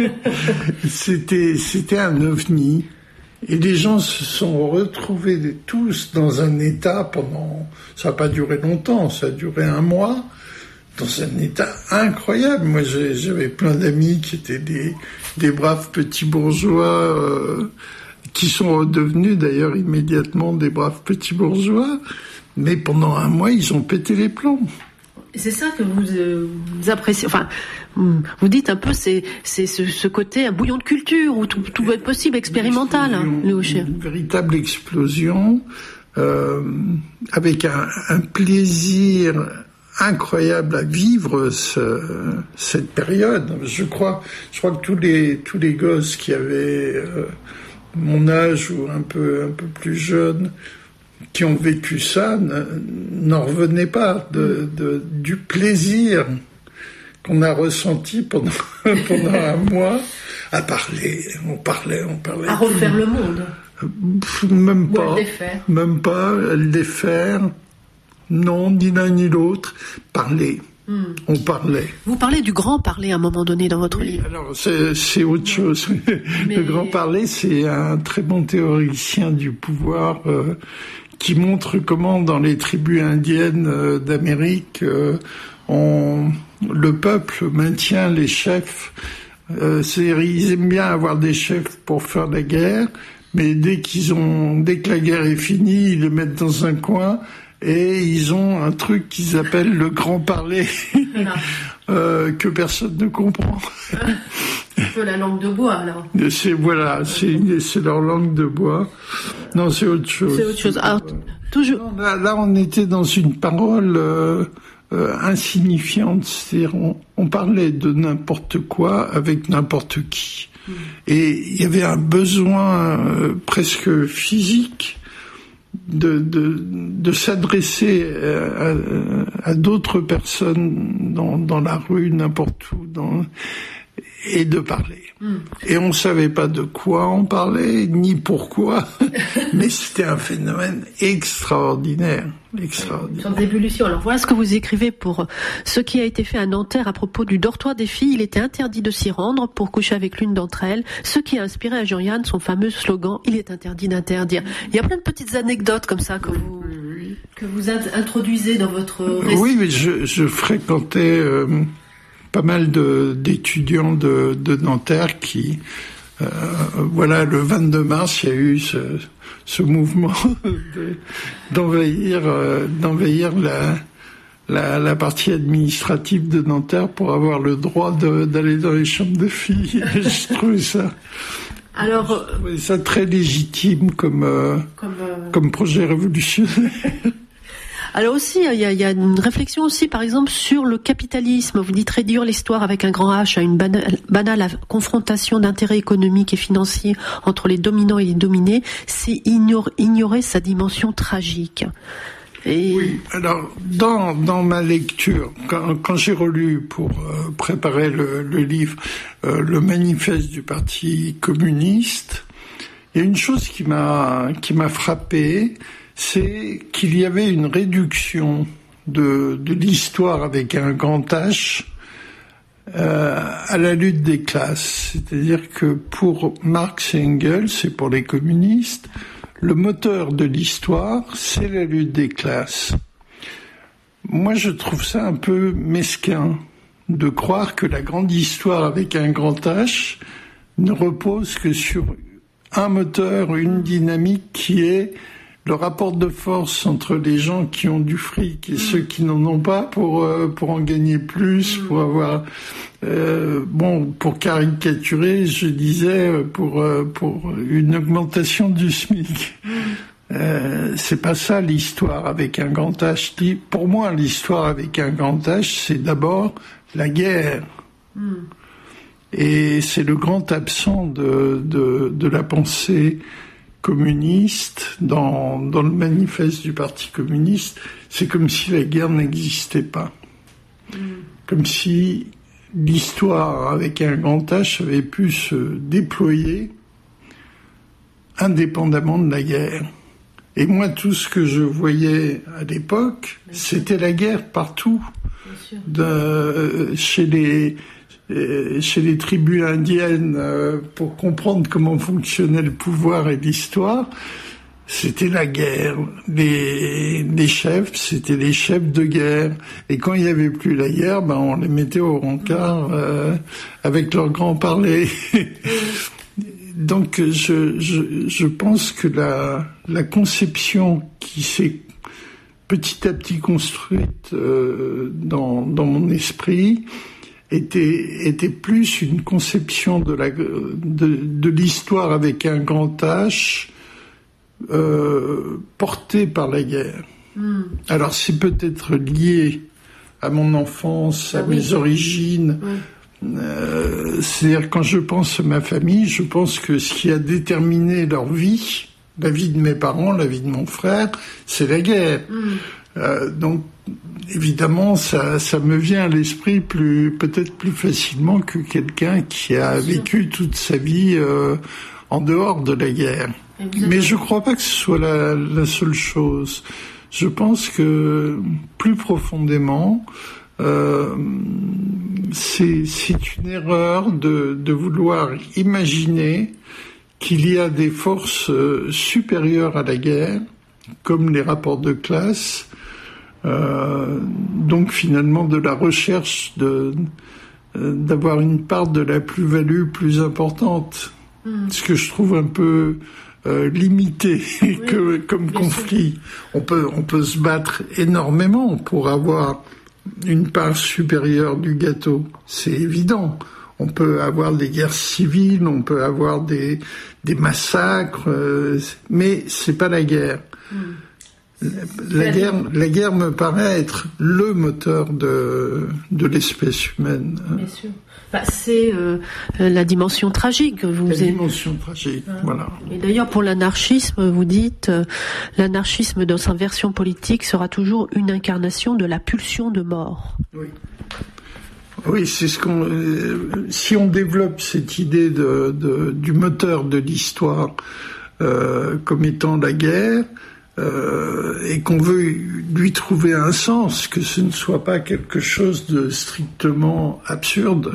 C'était un ovni. Et les gens se sont retrouvés tous dans un état pendant... Ça n'a pas duré longtemps, ça a duré un mois, dans un état incroyable. Moi, j'avais plein d'amis qui étaient des braves petits bourgeois, qui sont redevenus d'ailleurs immédiatement des braves petits bourgeois. Mais pendant un mois, ils ont pété les plombs. C'est ça que vous appréciez. Enfin, vous dites un peu, c'est ce côté, un bouillon de culture où tout doit être possible, expérimental, Léo Cher. Une véritable explosion, avec un plaisir incroyable à vivre cette période. Je crois que tous les gosses qui avaient mon âge ou un peu plus jeunes, qui ont vécu ça, n'en revenaient pas du plaisir qu'on a ressenti pendant un mois à parler. On parlait. À refaire le monde. Même pas. Ou à le défaire. Même pas, à le défaire. Non, ni l'un ni l'autre. Parler. On parlait. Vous parlez du grand parler à un moment donné dans votre livre. Alors, c'est autre chose. Mais... Le grand parler, c'est un très bon théoricien du pouvoir qui montre comment dans les tribus indiennes d'Amérique, le peuple maintient les chefs. Ils aiment bien avoir des chefs pour faire la guerre, mais dès que la guerre est finie, ils les mettent dans un coin et ils ont un truc qu'ils appellent le grand parler que personne ne comprend. Un peu la langue de bois, alors. C'est leur langue de bois. Non, c'est autre chose. C'est autre chose. Alors, toujours. Non, là, on était dans une parole insignifiante. C'est-à-dire, on parlait de n'importe quoi avec n'importe qui. Et il y avait un besoin presque physique de s'adresser à d'autres personnes dans la rue, n'importe où. et de parler. Et on savait pas de quoi on parlait, ni pourquoi, mais c'était un phénomène extraordinaire. Sans d'évolution. Alors voilà ce que vous écrivez pour ce qui a été fait à Nanterre à propos du dortoir des filles. Il était interdit de s'y rendre pour coucher avec l'une d'entre elles, ce qui a inspiré à Jean-Yann son fameux slogan « Il est interdit d'interdire ». Il y a plein de petites anecdotes comme ça que vous introduisez dans votre récit. Oui, mais je fréquentais pas mal d'étudiants de Nanterre qui, voilà, le 22 mars, il y a eu ce mouvement d'envahir la partie administrative de Nanterre pour avoir le droit d'aller dans les chambres de filles. Je trouvais ça. Alors, je trouvais ça très légitime comme projet révolutionnaire. Alors aussi, il y a une réflexion aussi, par exemple, sur le capitalisme. Vous dites réduire l'histoire avec un grand H à une banale confrontation d'intérêts économiques et financiers entre les dominants et les dominés, c'est ignorer sa dimension tragique. Oui, alors dans ma lecture, quand j'ai relu pour préparer le livre le manifeste du Parti communiste, il y a une chose qui m'a frappé, c'est qu'il y avait une réduction de l'histoire avec un grand H à la lutte des classes. C'est-à-dire que pour Marx et Engels et pour les communistes, le moteur de l'histoire, c'est la lutte des classes. Moi, je trouve ça un peu mesquin de croire que la grande histoire avec un grand H ne repose que sur un moteur, une dynamique qui est le rapport de force entre les gens qui ont du fric et ceux qui n'en ont pas pour en gagner plus, pour avoir pour caricaturer, je disais pour une augmentation du SMIC. C'est pas ça l'histoire avec un grand H. Pour moi, l'histoire avec un grand H, c'est d'abord la guerre. Et c'est le grand absent de la pensée communiste, dans le manifeste du Parti communiste. C'est comme si la guerre n'existait pas. Comme si l'histoire avec un grand H avait pu se déployer indépendamment de la guerre. Et moi, tout ce que je voyais à l'époque, c'était la guerre partout. Chez les tribus indiennes, pour comprendre comment fonctionnait le pouvoir et l'histoire, c'était la guerre. Les chefs, c'était les chefs de guerre. Et quand il n'y avait plus la guerre, on les mettait au rencard avec leur grand parler. Donc je pense que la conception qui s'est petit à petit construite dans mon esprit était plus une conception de l'histoire avec un grand H portée par la guerre. Alors c'est peut-être lié à mon enfance, à mes origines. C'est-à-dire quand je pense à ma famille, je pense que ce qui a déterminé leur vie, la vie de mes parents, la vie de mon frère, c'est la guerre. Donc évidemment, ça me vient à l'esprit peut-être plus facilement que quelqu'un qui a vécu toute sa vie en dehors de la guerre. Mais je crois pas que ce soit la seule chose. Je pense que plus profondément, c'est une erreur de vouloir imaginer qu'il y a des forces supérieures à la guerre, comme les rapports de classe, donc finalement de la recherche d'avoir une part de la plus-value plus importante, ce que je trouve un peu limité comme conflit. On peut se battre énormément pour avoir une part supérieure du gâteau, c'est évident. On peut avoir des guerres civiles, on peut avoir des massacres, mais c'est pas la guerre. La guerre me paraît être le moteur de l'espèce humaine. Bien sûr. C'est la dimension tragique. Dimension tragique, voilà. Et d'ailleurs, pour l'anarchisme, vous dites, l'anarchisme dans sa version politique sera toujours une incarnation de la pulsion de mort. Oui, c'est ce qu'on. Si on développe cette idée du moteur de l'histoire comme étant la guerre, et qu'on veut lui trouver un sens, que ce ne soit pas quelque chose de strictement absurde.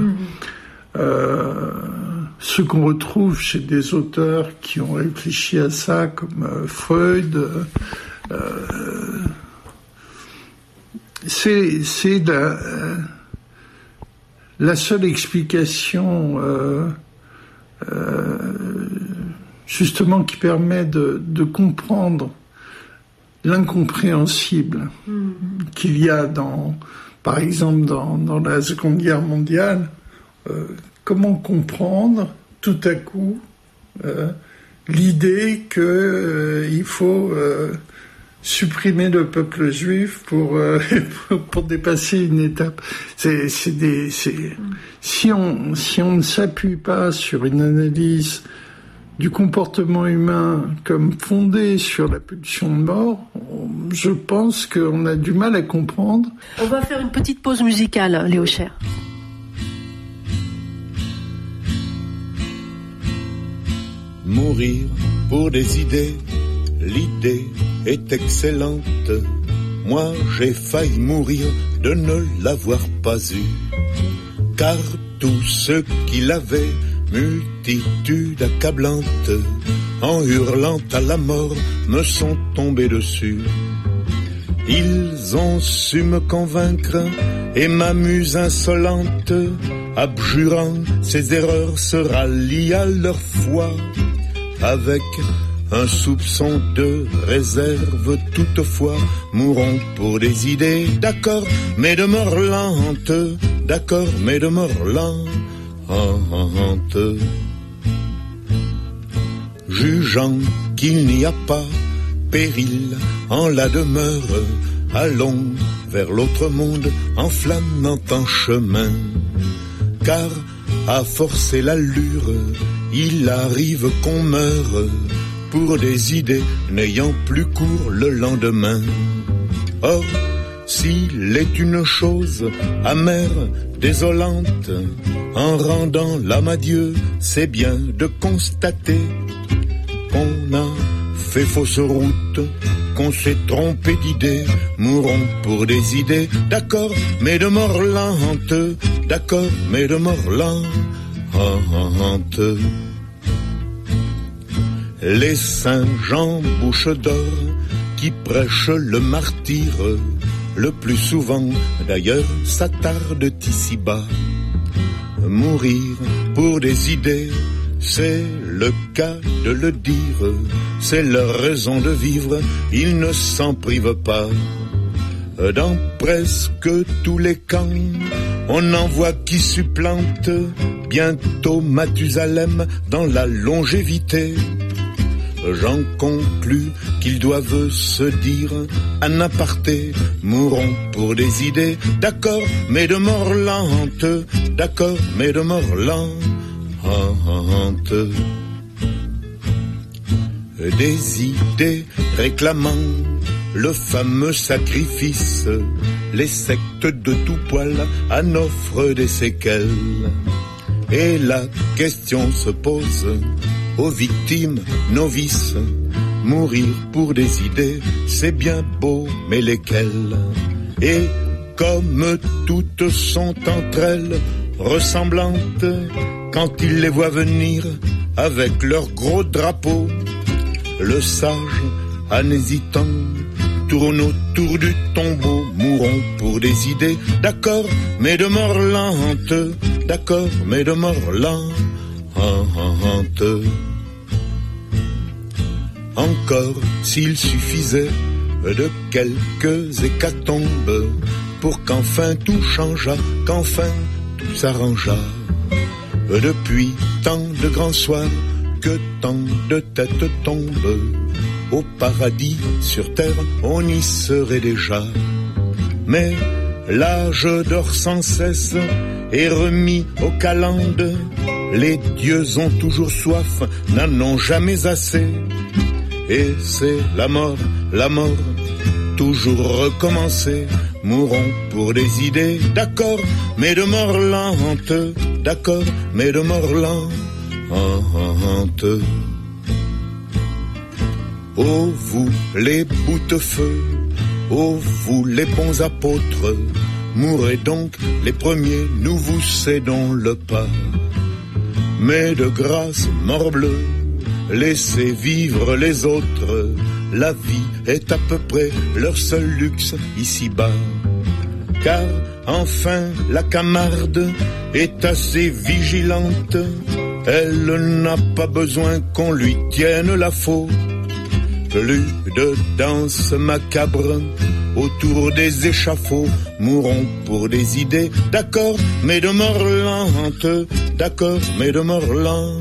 Ce qu'on retrouve chez des auteurs qui ont réfléchi à ça, comme Freud, c'est la seule explication justement qui permet de comprendre l'incompréhensible qu'il y a par exemple dans la Seconde Guerre mondiale. Comment comprendre tout à coup l'idée qu'il faut supprimer le peuple juif pour dépasser une étape. Si on ne s'appuie pas sur une analyse du comportement humain comme fondé sur la pulsion de mort, je pense qu'on a du mal à comprendre. On va faire une petite pause musicale, Léo Cher. Mourir pour des idées, l'idée est excellente. Moi j'ai failli mourir de ne l'avoir pas eu, car tous ceux qui l'avaient, multitude accablante, en hurlant à la mort, me sont tombés dessus. Ils ont su me convaincre et ma muse insolente, abjurant ses erreurs, se rallient à leur foi, avec un soupçon de réserve toutefois. Mourons pour des idées, d'accord, mais de mort lente, d'accord, mais de mort lente. Jugeant qu'il n'y a pas péril en la demeure, allons vers l'autre monde en flânant en chemin, car à forcer l'allure, il arrive qu'on meure pour des idées n'ayant plus cours le lendemain. Or, s'il est une chose amère, désolante, en rendant l'âme à Dieu, c'est bien de constater qu'on a fait fausse route, qu'on s'est trompé d'idées. Mourons pour des idées, d'accord, mais de mort lente, d'accord, mais de mort lente. Les saints Jean bouche d'or qui prêchent le martyre, le plus souvent d'ailleurs s'attardent ici-bas. Mourir pour des idées, c'est le cas de le dire, c'est leur raison de vivre, ils ne s'en privent pas. Dans presque tous les camps, on en voit qui supplante bientôt Mathusalem dans la longévité. J'en conclus qu'ils doivent se dire en aparté, mourons pour des idées, d'accord, mais de mort lente, d'accord, mais de mort lente. Des idées réclamant le fameux sacrifice, les sectes de tout poil en offrent des séquelles. Et la question se pose aux victimes novices, mourir pour des idées, c'est bien beau, mais lesquelles? Et comme toutes sont entre elles ressemblantes, quand ils les voient venir avec leurs gros drapeaux, le sage, en hésitant, tourne autour du tombeau. Mourons pour des idées, d'accord, mais de mort lente, d'accord, mais de mort lente. Encore s'il suffisait de quelques hécatombes pour qu'enfin tout changeât, qu'enfin tout s'arrangeât. Depuis tant de grands soirs que tant de têtes tombent, au paradis sur terre on y serait déjà. Mais l'âge dort sans cesse et remis aux calendes, les dieux ont toujours soif, n'en ont jamais assez. Et c'est la mort, toujours recommencer. mourons pour des idées, d'accord, mais de mort lente, d'accord, mais de mort lente. Ô vous les boutefeux, ô vous les bons apôtres, mourrez donc les premiers, nous vous cédons le pas. Mais de grâce, morbleu, laissez vivre les autres, la vie est à peu près leur seul luxe ici-bas. Car enfin la Camarde est assez vigilante, elle n'a pas besoin qu'on lui tienne la faute. Plus de danse macabre autour des échafauds, mourons pour des idées, d'accord, mais de mort lente, d'accord, mais de mort lente.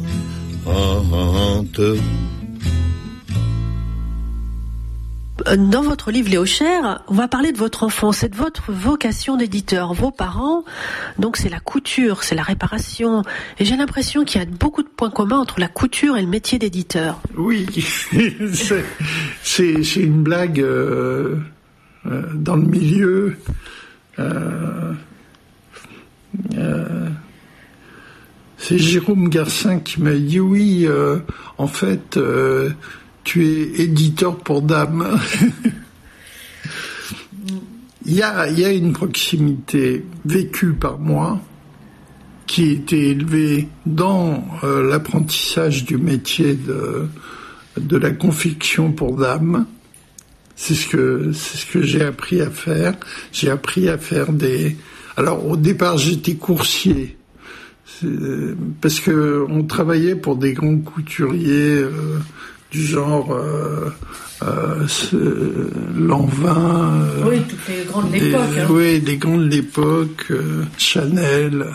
Dans votre livre Léo Cher, on va parler de votre enfance et de votre vocation d'éditeur. Vos parents, donc c'est la couture, c'est la réparation. Et j'ai l'impression qu'il y a beaucoup de points communs entre la couture et le métier d'éditeur. Oui, c'est une blague dans le milieu. C'est Jérôme Garcin qui m'a dit oui, en fait, tu es éditeur pour dames. Il y a une proximité vécue par moi qui a été élevée dans l'apprentissage du métier de la confection pour dames. C'est ce que j'ai appris à faire. J'ai appris à faire alors au départ j'étais coursier. Parce que on travaillait pour des grands couturiers du genre Lanvin. Oui, toutes les grandes de l'époque. Oui, les grandes de l'époque, Chanel.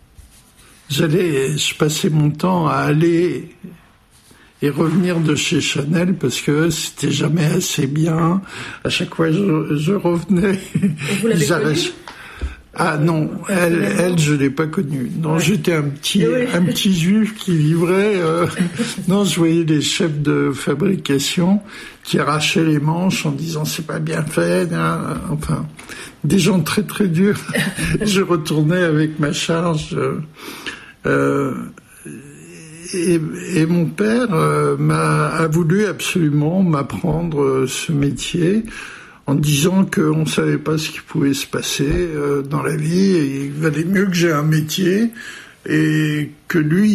Je passais mon temps à aller et revenir de chez Chanel parce que c'était jamais assez bien. À chaque fois, je revenais. Et vous l'avez connue ? Ah non, elle, je l'ai pas connue. Non, ouais. J'étais un petit juif qui livrait. Non, je voyais les chefs de fabrication qui arrachaient les manches en disant c'est pas bien fait. Hein. Enfin, des gens très très durs. Je retournais avec ma charge. Et mon père a voulu absolument m'apprendre ce métier. En disant qu'on ne savait pas ce qui pouvait se passer dans la vie, et il valait mieux que j'ai un métier, et que lui,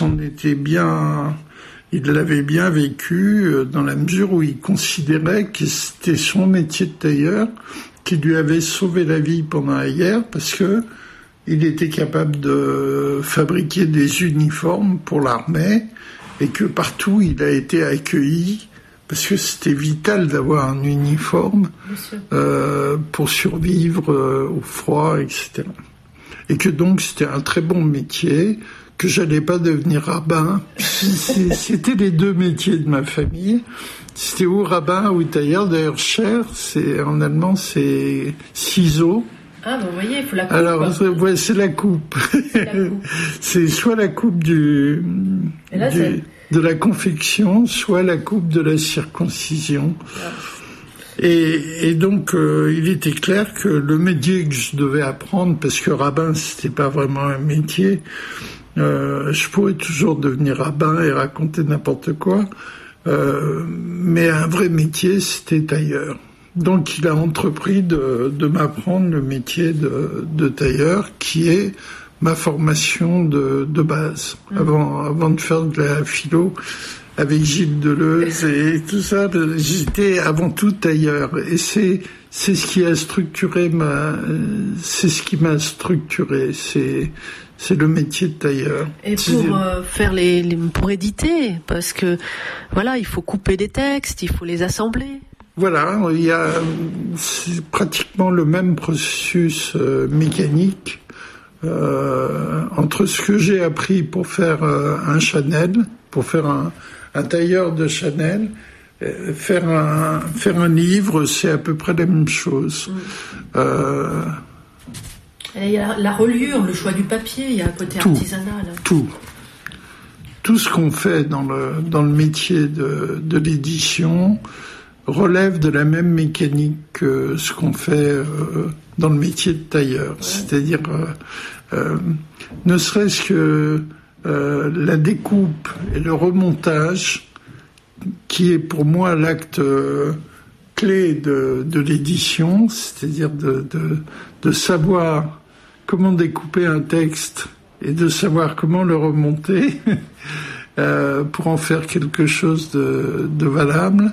il l'avait bien vécu dans la mesure où il considérait que c'était son métier de tailleur qui lui avait sauvé la vie pendant la guerre, parce que il était capable de fabriquer des uniformes pour l'armée, et que partout il a été accueilli. Parce que c'était vital d'avoir un uniforme pour survivre au froid, etc. Et que donc c'était un très bon métier, que j'allais pas devenir rabbin. C'était les deux métiers de ma famille. C'était ou rabbin ou tailleur. D'ailleurs, Cher, en allemand, c'est ciseaux. Ah, vous voyez, il faut la coupe. Alors, c'est la coupe. C'est soit la coupe de la confection, soit la coupe de la circoncision. Ah. Et donc, il était clair que le métier que je devais apprendre, parce que rabbin, c'était pas vraiment un métier, je pourrais toujours devenir rabbin et raconter n'importe quoi, mais un vrai métier, c'était tailleur. Donc, il a entrepris de m'apprendre le métier de tailleur, qui est ma formation de base. Avant de faire de la philo avec Gilles Deleuze et tout ça, j'étais avant tout tailleur. Et c'est ce qui a structuré c'est ce qui m'a structuré. C'est le métier de tailleur. Et pour faire pour éditer, parce que voilà, il faut couper des textes, il faut les assembler. Voilà, c'est pratiquement le même processus mécanique entre ce que j'ai appris pour faire un Chanel, pour faire un tailleur de Chanel, faire un livre, c'est à peu près la même chose. Il y a la reliure, le choix du papier, il y a un côté artisanal. Tout ce qu'on fait dans le métier de l'édition, relève de la même mécanique que ce qu'on fait dans le métier de tailleur. C'est-à-dire, ne serait-ce que la découpe et le remontage, qui est pour moi l'acte clé de l'édition, c'est-à-dire de savoir comment découper un texte et de savoir comment le remonter pour en faire quelque chose de valable.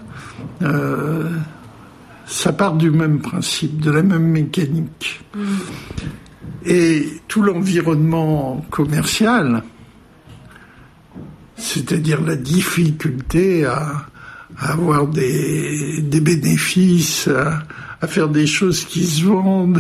Ça part du même principe, de la même mécanique. Et tout l'environnement commercial, c'est-à-dire la difficulté à avoir des bénéfices, à faire des choses qui se vendent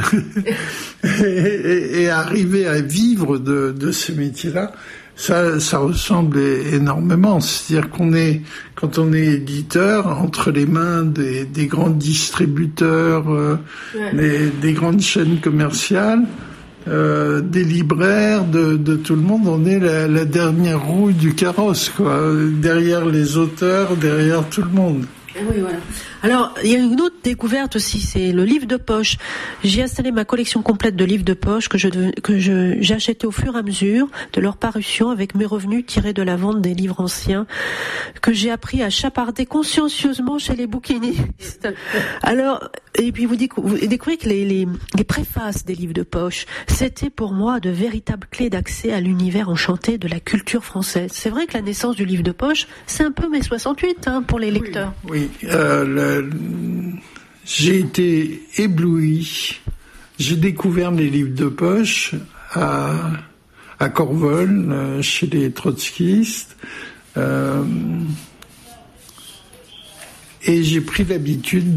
et arriver à vivre de ces métiers-là, ça ressemble énormément. C'est-à-dire quand on est éditeur, entre les mains des grands distributeurs, des grandes chaînes commerciales, des libraires, de tout le monde, on est la dernière roue du carrosse, quoi. Derrière les auteurs, derrière tout le monde. Oui, voilà. Alors, il y a une autre découverte aussi, c'est le livre de poche. J'ai installé ma collection complète de livres de poche que j'ai acheté au fur et à mesure de leur parution avec mes revenus tirés de la vente des livres anciens que j'ai appris à chaparder consciencieusement chez les bouquinistes. Alors, et puis vous découvrez que les préfaces des livres de poche, c'était pour moi de véritables clés d'accès à l'univers enchanté de la culture française. C'est vrai que la naissance du livre de poche, c'est un peu mai 68 pour les lecteurs. Oui. J'ai été ébloui. J'ai découvert les livres de poche à Corvol, chez les trotskistes. Et j'ai pris l'habitude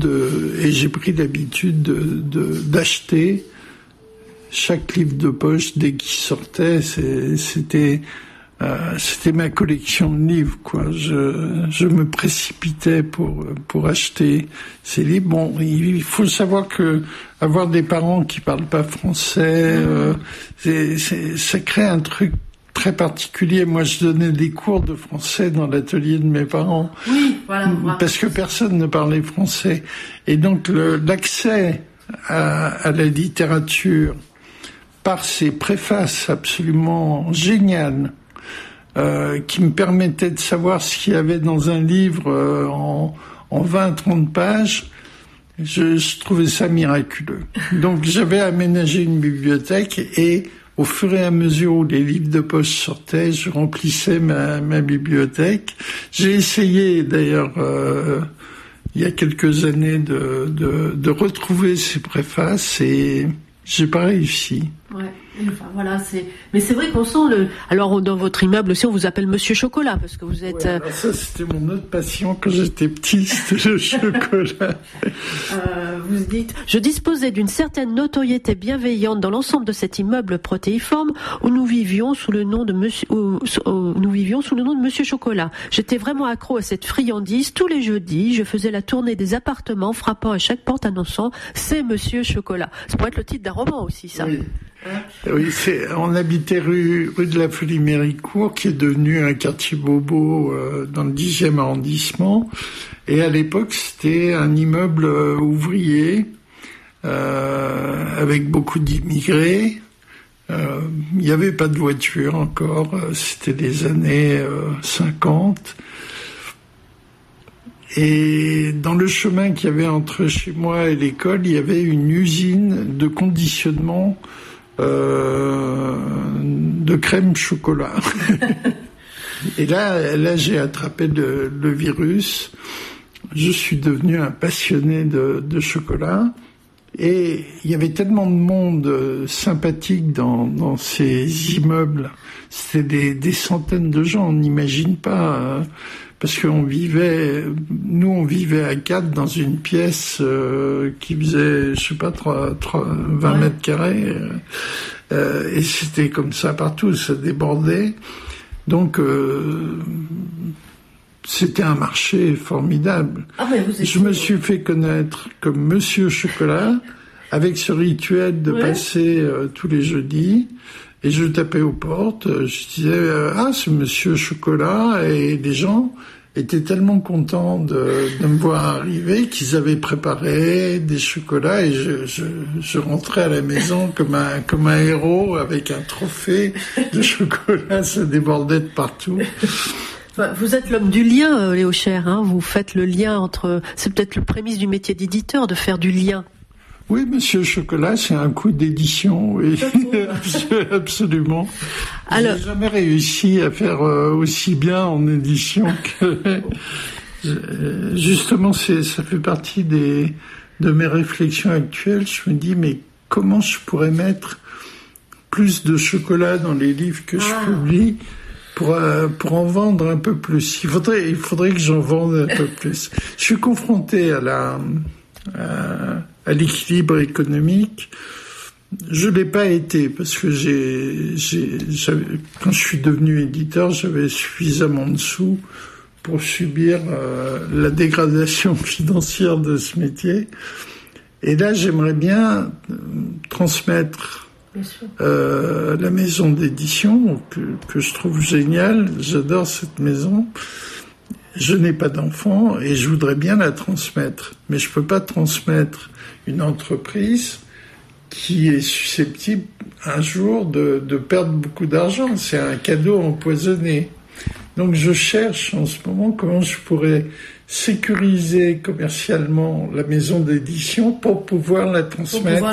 d'acheter chaque livre de poche dès qu'il sortait. C'était ma collection de livres, quoi. Je me précipitais pour acheter ces livres. Bon, il faut savoir que avoir des parents qui parlent pas français, ça crée un truc très particulier. Moi, je donnais des cours de français dans l'atelier de mes parents. Oui, voilà. Parce que personne ne parlait français. Et donc, l'accès à la littérature par ces préfaces absolument géniales, qui me permettait de savoir ce qu'il y avait dans un livre en 20-30 pages, je trouvais ça miraculeux. Donc j'avais aménagé une bibliothèque et au fur et à mesure où les livres de poche sortaient, je remplissais ma bibliothèque. J'ai essayé d'ailleurs il y a quelques années de retrouver ces préfaces et j'ai pas réussi. Ouais. Enfin, voilà, mais c'est vrai qu'on sent alors, dans votre immeuble aussi, on vous appelle Monsieur Chocolat, parce que vous êtes... Ouais, ça, c'était mon autre passion quand j'étais petit, c'était le chocolat. Vous dites, je disposais d'une certaine notoriété bienveillante dans l'ensemble de cet immeuble protéiforme où nous vivions sous le nom de Monsieur Chocolat. J'étais vraiment accro à cette friandise. Tous les jeudis, je faisais la tournée des appartements, frappant à chaque porte annonçant « C'est Monsieur Chocolat ». Ça pourrait être le titre d'un roman aussi, ça. Oui. Oui, on habitait rue de la Folie-Méricourt, qui est devenu un quartier bobo dans le 10e arrondissement. Et à l'époque, c'était un immeuble ouvrier avec beaucoup d'immigrés. Il n'y avait pas de voiture encore, c'était les années 50. Et dans le chemin qu'il y avait entre chez moi et l'école, il y avait une usine de conditionnement de crème chocolat. Et là, j'ai attrapé le virus. Je suis devenu un passionné de chocolat. Et il y avait tellement de monde sympathique dans ces immeubles. C'était des centaines de gens, on n'imagine pas. Parce qu'on vivait à 4 dans une pièce qui faisait, je sais pas, 20 mètres carrés. Et c'était comme ça partout, ça débordait. Donc, c'était un marché formidable. Je me suis fait connaître comme Monsieur Chocolat, avec ce rituel de passer tous les jeudis. Et je tapais aux portes, je disais « Ah, c'est Monsieur Chocolat » et les gens étaient tellement contents de me voir arriver qu'ils avaient préparé des chocolats et je rentrais à la maison comme un héros avec un trophée de chocolat, ça débordait de partout. Vous êtes l'homme du lien, Léo Cher, hein. Vous faites le lien entre... C'est peut-être le prémisse du métier d'éditeur, de faire du lien. Oui, Monsieur Chocolat, c'est un coup d'édition, oui. Absolument. Alors... J'ai jamais réussi à faire aussi bien en édition que... Justement, ça fait partie de mes réflexions actuelles. Je me dis, mais comment je pourrais mettre plus de chocolat dans les livres que je publie pour en vendre un peu plus. Il faudrait que j'en vende un peu plus. Je suis confronté à l'équilibre économique. Je l'ai pas été parce que quand je suis devenu éditeur, j'avais suffisamment de sous pour subir la dégradation financière de ce métier. Et là, j'aimerais bien transmettre la maison d'édition que je trouve géniale. J'adore cette maison. Je n'ai pas d'enfant et je voudrais bien la transmettre. Mais je peux pas transmettre une entreprise qui est susceptible un jour de perdre beaucoup d'argent. C'est un cadeau empoisonné. Donc je cherche en ce moment comment je pourrais sécuriser commercialement la maison d'édition pour pouvoir la transmettre.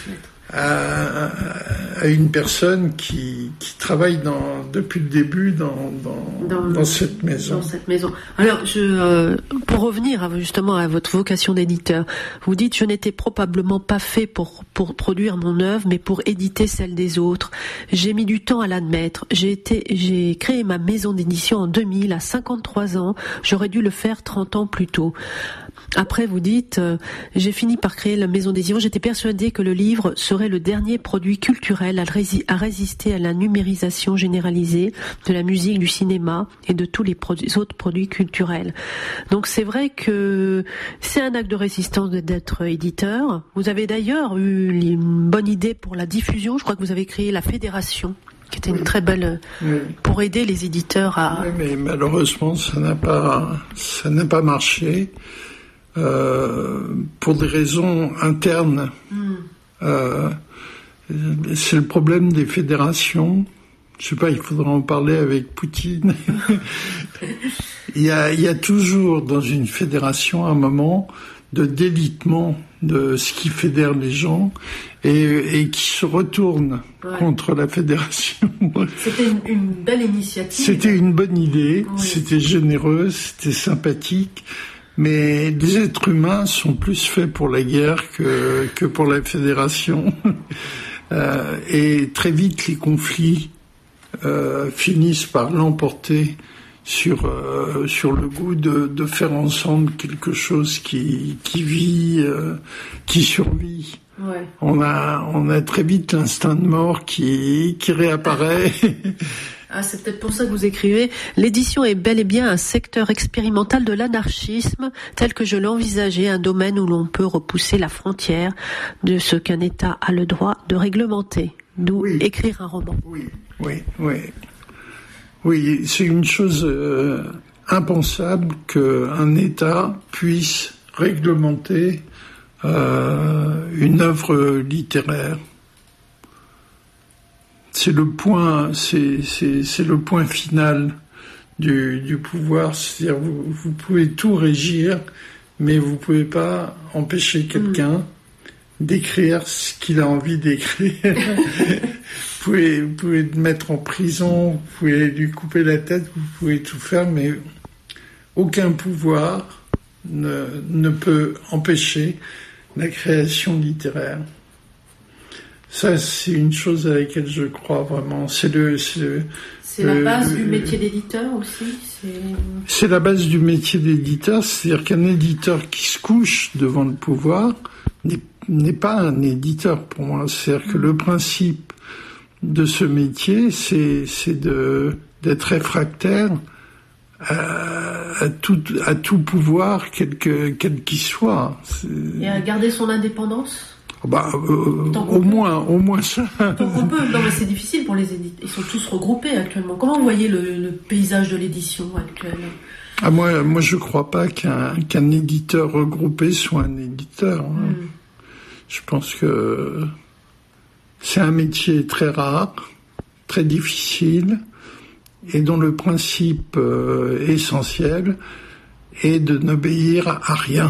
À une personne qui travaille depuis le début dans cette maison. Alors, pour revenir justement à votre vocation d'éditeur, vous dites je n'étais probablement pas fait pour produire mon œuvre, mais pour éditer celle des autres. J'ai mis du temps à l'admettre. J'ai créé ma maison d'édition en 2000 à 53 ans. J'aurais dû le faire 30 ans plus tôt. Après, vous dites, j'ai fini par créer la maison d'édition. J'étais persuadée que le livre serait le dernier produit culturel à résister à la numérisation généralisée de la musique, du cinéma et de tous les autres produits culturels. Donc c'est vrai que c'est un acte de résistance d'être éditeur. Vous avez d'ailleurs eu une bonne idée pour la diffusion. Je crois que vous avez créé la fédération, qui était une très belle pour aider les éditeurs à... Oui, mais malheureusement, ça n'a pas marché. Pour des raisons internes. C'est le problème des fédérations. Je sais pas, il faudra en parler avec Poutine. Il y a toujours dans une fédération un moment de délitement de ce qui fédère les gens et qui se retourne contre la fédération. C'était une belle initiative. C'était une bonne idée, c'était généreux, c'était sympathique. Mais les êtres humains sont plus faits pour la guerre que pour la fédération. Et très vite, les conflits finissent par l'emporter sur le goût de faire ensemble quelque chose qui vit, qui survit. Ouais. On a très vite l'instinct de mort qui réapparaît. Ah, c'est peut-être pour ça que vous écrivez « L'édition est bel et bien un secteur expérimental de l'anarchisme tel que je l'envisageais, un domaine où l'on peut repousser la frontière de ce qu'un État a le droit de réglementer. » D'où écrire un roman. Oui, c'est une chose impensable qu'un État puisse réglementer une œuvre littéraire. C'est le point final du pouvoir. C'est-à-dire, vous pouvez tout régir, mais vous pouvez pas empêcher quelqu'un d'écrire ce qu'il a envie d'écrire. vous pouvez le mettre en prison, vous pouvez lui couper la tête, vous pouvez tout faire, mais aucun pouvoir ne peut empêcher la création littéraire. Ça, c'est une chose à laquelle je crois vraiment. C'est la base du métier d'éditeur aussi. C'est la base du métier d'éditeur, c'est-à-dire qu'un éditeur qui se couche devant le pouvoir n'est pas un éditeur pour moi. C'est-à-dire que le principe de ce métier, c'est d'être réfractaire à tout pouvoir, quel qu'il soit. Et à garder son indépendance. Au moins ça. Tant qu'on peut. Non, mais c'est difficile pour les éditeurs. Ils sont tous regroupés actuellement. Comment vous voyez le paysage de l'édition actuelle ? Ah, moi, je crois pas qu'un éditeur regroupé soit un éditeur. Hein. Je pense que c'est un métier très rare, très difficile, et dont le principe essentiel est de n'obéir à rien.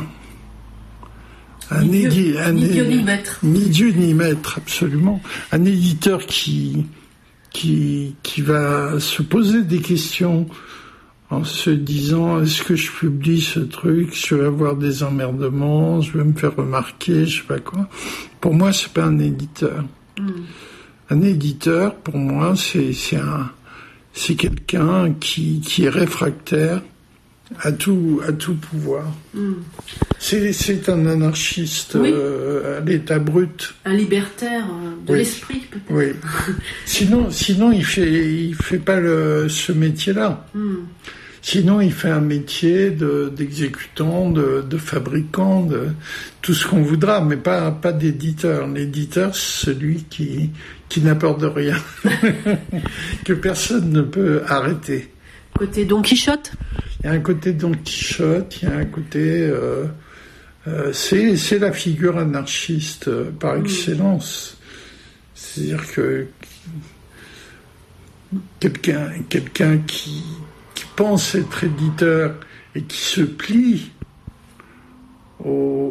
Ni Dieu ni maître. Ni Dieu ni maître, absolument. Un éditeur qui va se poser des questions en se disant, est-ce que je publie ce truc, je vais avoir des emmerdements, je vais me faire remarquer, je sais pas quoi. Pour moi, c'est pas un éditeur. Un éditeur, pour moi, c'est quelqu'un qui est réfractaire à tout pouvoir. C'est un anarchiste à l'état brut. Un libertaire de l'esprit, peut-être. Oui. Sinon, il fait pas ce métier-là. Sinon, il fait un métier d'exécutant, de fabricant, de tout ce qu'on voudra, mais pas d'éditeur. L'éditeur, c'est celui qui n'a peur de rien, que personne ne peut arrêter. Côté Don Quichotte. Il y a un côté Don Quichotte, il y a un côté... c'est la figure anarchiste par excellence. C'est-à-dire que quelqu'un qui pense être éditeur et qui se plie aux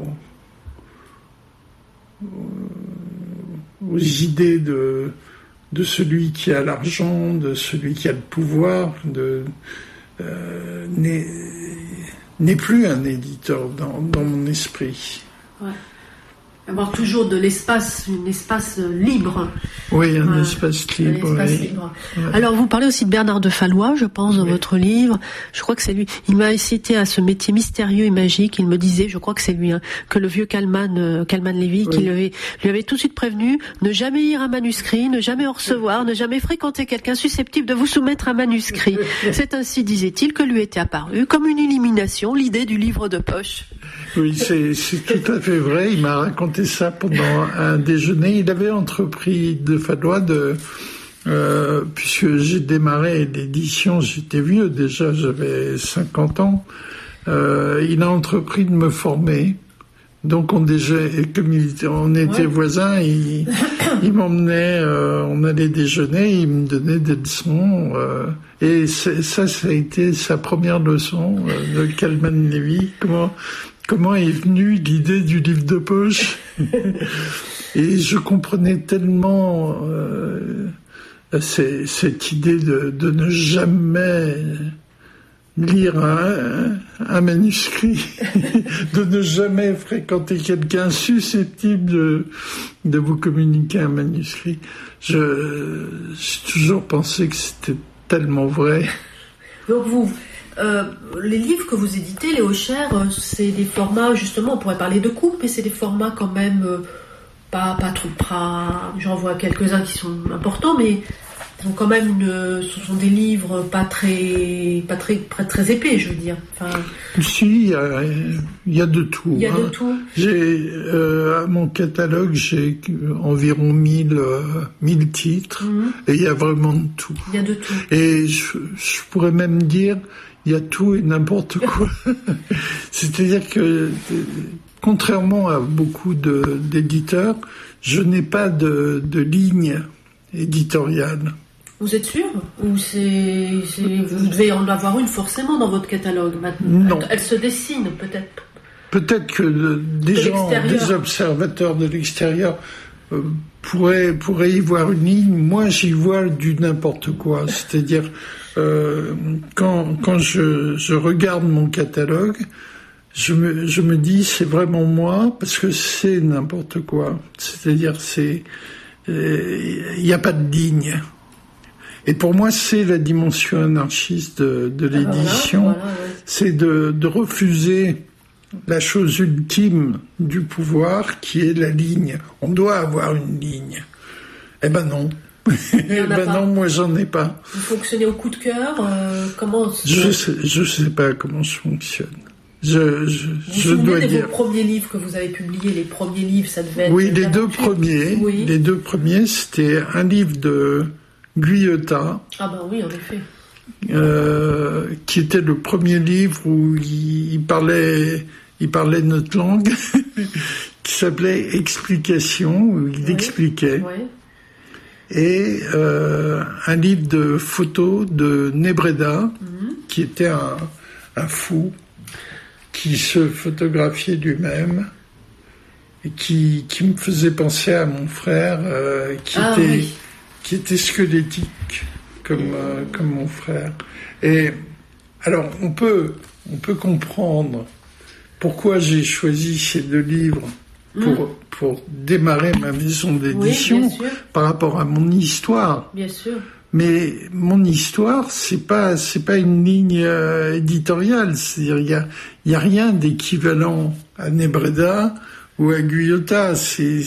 idées de celui qui a l'argent, de celui qui a le pouvoir, n'est plus un éditeur dans mon esprit. Ouais. Avoir toujours de l'espace, un espace libre. Oui, un espace libre. Libre. Ouais. Alors, vous parlez aussi de Bernard de Fallois, je pense, dans votre livre. Je crois que c'est lui. Il m'a incité à ce métier mystérieux et magique. Il me disait, je crois que c'est lui, que le vieux Kalman Levy, qui lui avait tout de suite prévenu, ne jamais lire un manuscrit, ne jamais en recevoir, ne jamais fréquenter quelqu'un susceptible de vous soumettre un manuscrit. C'est ainsi, disait-il, que lui était apparu, comme une illumination, l'idée du livre de poche. Oui, c'est tout à fait vrai. Il m'a raconté ça pendant un déjeuner. Il avait entrepris de Fallois puisque j'ai démarré l'édition, j'étais vieux déjà, j'avais 50 ans. Il a entrepris de me former. Donc on était voisins, il m'emmenait, on allait déjeuner, il me donnait des leçons. Et ça a été sa première leçon de Kalman Levy. Comment est venue l'idée du livre de poche. Et je comprenais tellement cette idée de ne jamais lire un manuscrit, de ne jamais fréquenter quelqu'un susceptible de vous communiquer un manuscrit. J'ai toujours pensé que c'était tellement vrai. Donc les livres que vous éditez, Léo Cher, c'est des formats, justement, on pourrait parler de coupe, mais c'est des formats quand même pas trop... J'en vois quelques-uns qui sont importants, mais ils ont quand même ce sont des livres pas très épais, je veux dire. Enfin... Si, il y a de tout. Il y a de tout. J'ai à mon catalogue, j'ai environ 1000 titres, et il y a vraiment de tout. Il y a de tout. Et je pourrais même dire, il y a tout et n'importe quoi. C'est-à-dire que, contrairement à beaucoup d'éditeurs, je n'ai pas de ligne éditoriale. Vous êtes sûr ? Ou vous devez en avoir une forcément dans votre catalogue maintenant ? Non. Elle se dessine peut-être. Peut-être que des observateurs de l'extérieur pourraient y voir une ligne. Moi, j'y vois du n'importe quoi. C'est-à-dire, quand je regarde mon catalogue, je me dis, c'est vraiment moi, parce que c'est n'importe quoi. C'est-à-dire, il n'y a pas de ligne. Et pour moi, c'est la dimension anarchiste de l'édition. Voilà, ouais. C'est de refuser la chose ultime du pouvoir, qui est la ligne. On doit avoir une ligne. Eh ben non. Non, moi j'en ai pas. Vous fonctionnez au coup de cœur. Comment je sais pas comment je fonctionne. Vous dois dire. Vos premiers livres que vous avez publiés, les premiers livres, ça devait être... Oui, les deux premiers, c'était un livre de Guyotat. Ah ben oui, en effet. qui était le premier livre où il parlait notre langue, qui s'appelait Explication, où il expliquait. Oui. Et un livre de photos de Nebreda, qui était un fou, qui se photographiait lui-même, et qui me faisait penser à mon frère, qui était squelettique, comme mon frère. Et alors, on peut comprendre pourquoi j'ai choisi ces deux livres pour démarrer ma maison d'édition par rapport à mon histoire. Bien sûr. Mais mon histoire, c'est pas une ligne éditoriale. C'est-à-dire, il y a rien d'équivalent à Nebreda ou à Guyota. Ce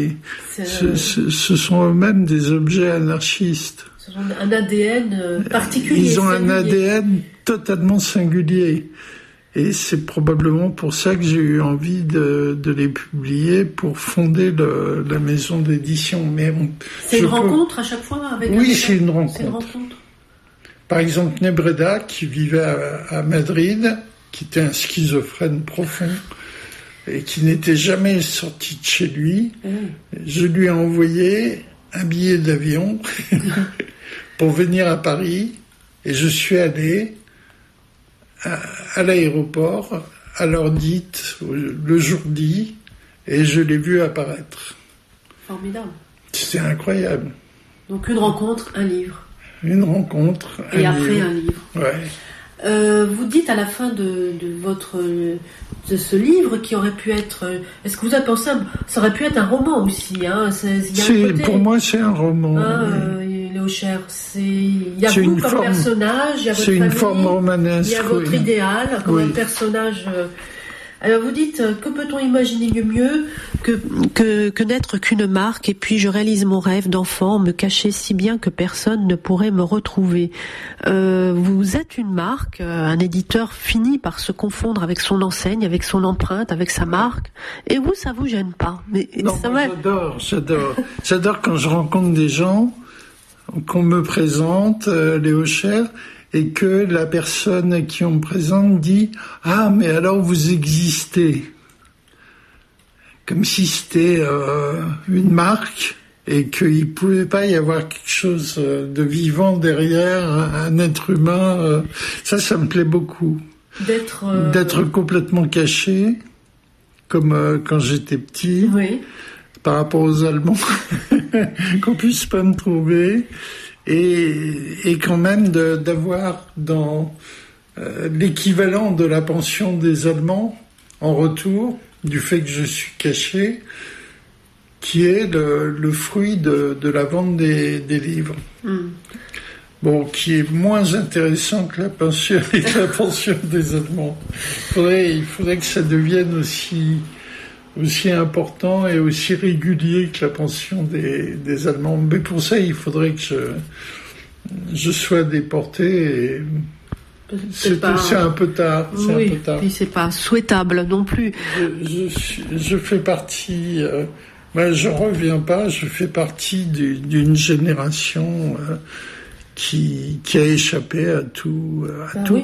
sont eux-mêmes des objets anarchistes. Ils ont un ADN particulier. Ils ont un ADN totalement singulier. Et c'est probablement pour ça que j'ai eu envie de les publier pour fonder la maison d'édition. Mais c'est une rencontre à chaque fois avec Oui, c'est une rencontre. Par exemple, Nebreda, qui vivait à Madrid, qui était un schizophrène profond et qui n'était jamais sorti de chez lui, je lui ai envoyé un billet d'avion pour venir à Paris et je suis allé à l'aéroport, à l'heure dite, le jour dit, et je l'ai vu apparaître. Formidable. C'était incroyable. Donc une rencontre, un livre. Une rencontre, un livre. Et après un livre. Ouais. Vous dites à la fin de ce livre qui aurait pu être... Est-ce que vous avez pensé... Ça aurait pu être un roman aussi, hein. Pour moi, c'est un roman. Léo Scher, il y a vous comme personnage, il y a votre famille, une forme romanesque. Il y a votre idéal comme un personnage. Alors vous dites, que peut-on imaginer de mieux que n'être qu'une marque, et puis je réalise mon rêve d'enfant, me cacher si bien que personne ne pourrait me retrouver. Vous êtes une marque, un éditeur finit par se confondre avec son enseigne, avec son empreinte, avec sa marque, et vous, ça vous gêne pas. Mais non, ça moi, j'adore quand je rencontre des gens, qu'on me présente Léo Scher, et que la personne qui on me présente dit « Ah, mais alors vous existez !» Comme si c'était une marque et qu'il ne pouvait pas y avoir quelque chose de vivant derrière, un être humain. Ça me plaît beaucoup. D'être complètement caché, comme quand j'étais petit. Oui. Par rapport aux Allemands, qu'on puisse pas me trouver, et quand même d'avoir dans l'équivalent de la pension des Allemands en retour du fait que je suis caché, qui est le fruit de la vente des livres. Bon, qui est moins intéressant que la pension des Allemands. Il faudrait que ça devienne aussi important et aussi régulier que la pension des Allemands. Mais pour ça, il faudrait que je sois déporté. Et c'est un peu tard. Oui, puis c'est pas souhaitable non plus. Je fais partie... je reviens pas, je fais partie d'une génération qui a échappé à tout. Oui.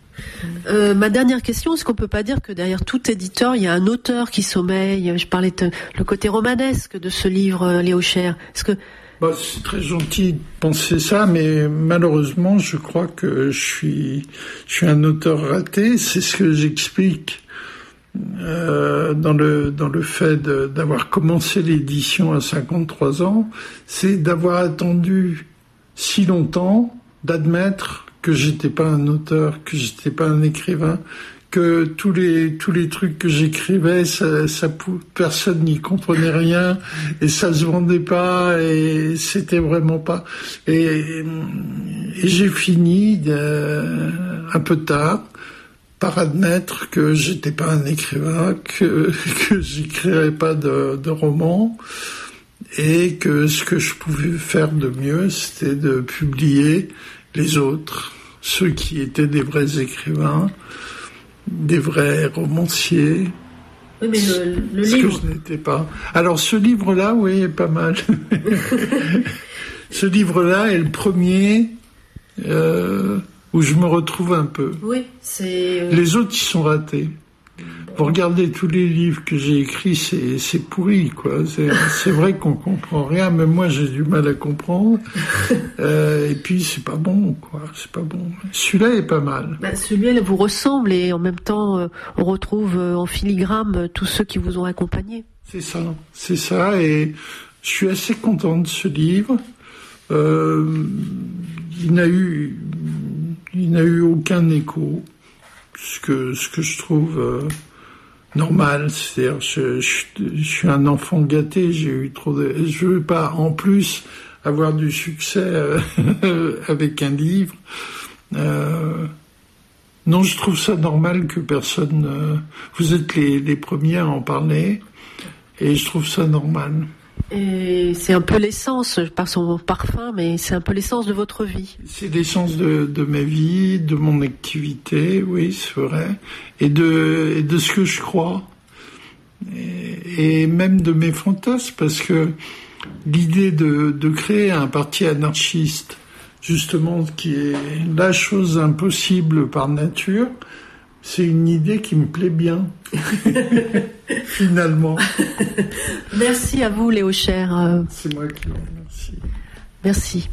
Ma dernière question, est-ce qu'on peut pas dire que derrière tout éditeur, il y a un auteur qui sommeille? Je parlais le côté romanesque de ce livre, Léo Scher. Est-ce que... c'est très gentil de penser ça, mais malheureusement, je crois que je suis un auteur raté. C'est ce que j'explique dans le fait d'avoir commencé l'édition à 53 ans. C'est d'avoir attendu si longtemps, d'admettre que j'étais pas un auteur, que j'étais pas un écrivain, que tous les trucs que j'écrivais, personne n'y comprenait rien, et ça se vendait pas, et c'était vraiment pas. Et j'ai fini un peu tard par admettre que j'étais pas un écrivain, que j'écrirais pas de romans, et que ce que je pouvais faire de mieux, c'était de publier les autres, ceux qui étaient des vrais écrivains, des vrais romanciers. Oui, mais le ce livre... que je n'étais pas. Alors ce livre-là, oui, est pas mal. Ce livre-là est le premier où je me retrouve un peu. Oui, c'est... Les autres, ils sont ratés. Vous regardez tous les livres que j'ai écrits, c'est pourri, quoi. C'est vrai qu'on comprend rien, même moi j'ai du mal à comprendre. Et puis c'est pas bon, quoi. C'est pas bon. Celui-là est pas mal. Celui-là vous ressemble et en même temps, on retrouve en filigrane tous ceux qui vous ont accompagné. C'est ça. Et je suis assez content de ce livre. Il n'a eu aucun écho, ce que je trouve normal. C'est-à-dire, je suis un enfant gâté. J'ai eu je veux pas en plus avoir du succès avec un livre. Non, je trouve ça normal que personne. Vous êtes les premiers à en parler, et je trouve ça normal. Et c'est un peu l'essence, par son parfum, mais c'est un peu l'essence de votre vie. C'est l'essence de ma vie, de mon activité, oui, c'est vrai, et de ce que je crois, et même de mes fantasmes, parce que l'idée de créer un parti anarchiste, justement, qui est la chose impossible par nature, c'est une idée qui me plaît bien, finalement. Merci à vous, Léo Cher. C'est moi qui vous remercie. Merci.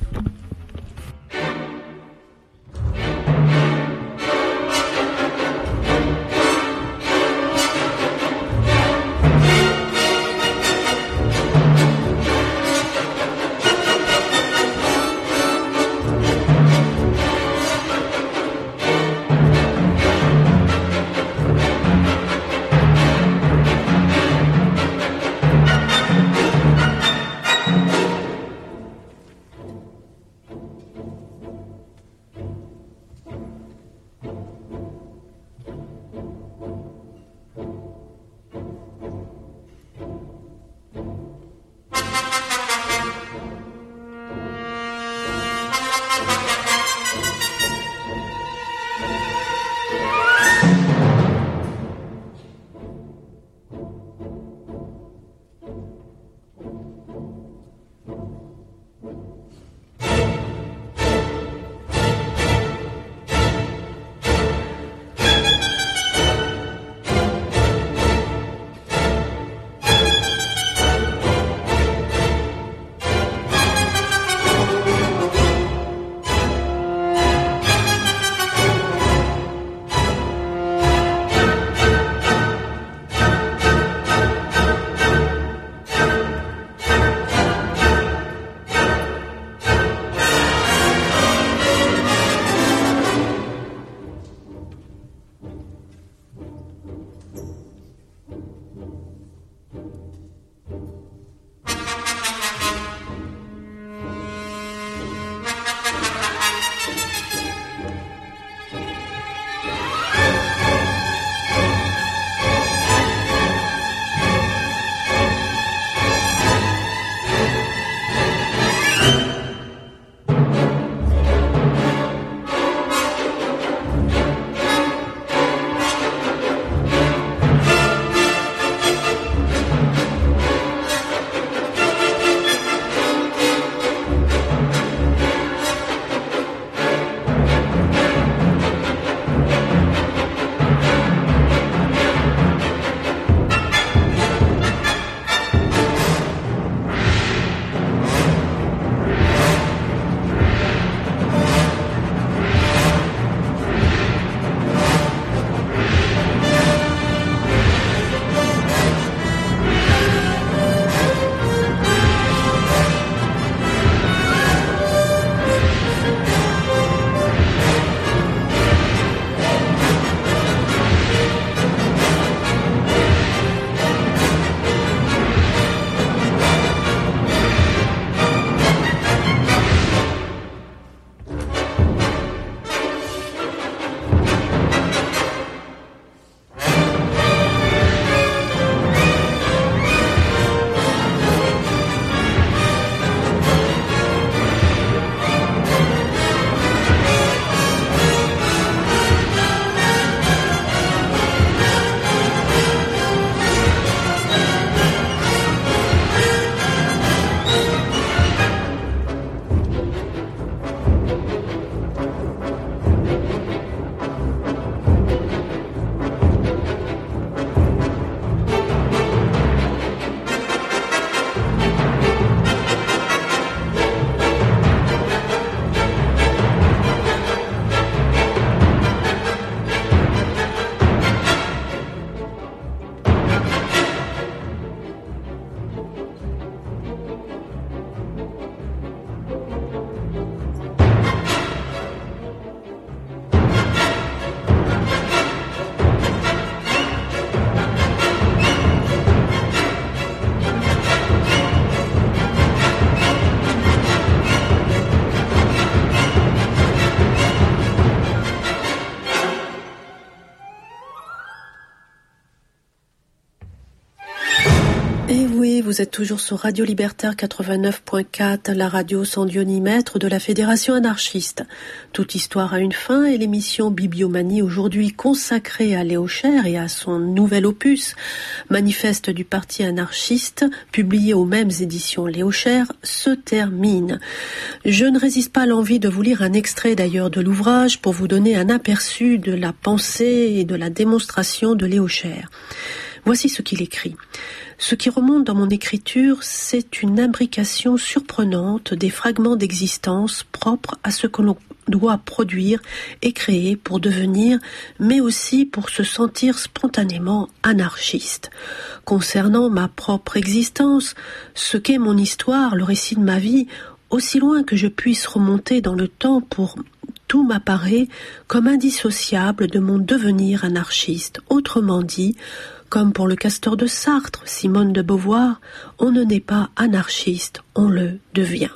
vous êtes toujours sur Radio Libertaire 89.4, la radio sans Dieu ni maître de la Fédération anarchiste. Toute histoire a une fin et l'émission Bibliomanie aujourd'hui consacrée à Léo Scher et à son nouvel opus, Manifeste du Parti anarchiste, publié aux mêmes éditions Léo Scher, se termine. Je ne résiste pas à l'envie de vous lire un extrait d'ailleurs de l'ouvrage pour vous donner un aperçu de la pensée et de la démonstration de Léo Scher. Voici ce qu'il écrit. Ce qui remonte dans mon écriture, c'est une imbrication surprenante des fragments d'existence propres à ce que l'on doit produire et créer pour devenir, mais aussi pour se sentir spontanément anarchiste. Concernant ma propre existence, ce qu'est mon histoire, le récit de ma vie, aussi loin que je puisse remonter dans le temps tout m'apparaît comme indissociable de mon devenir anarchiste. Autrement dit, comme pour le Castor de Sartre, Simone de Beauvoir, on ne naît pas anarchiste, on le devient.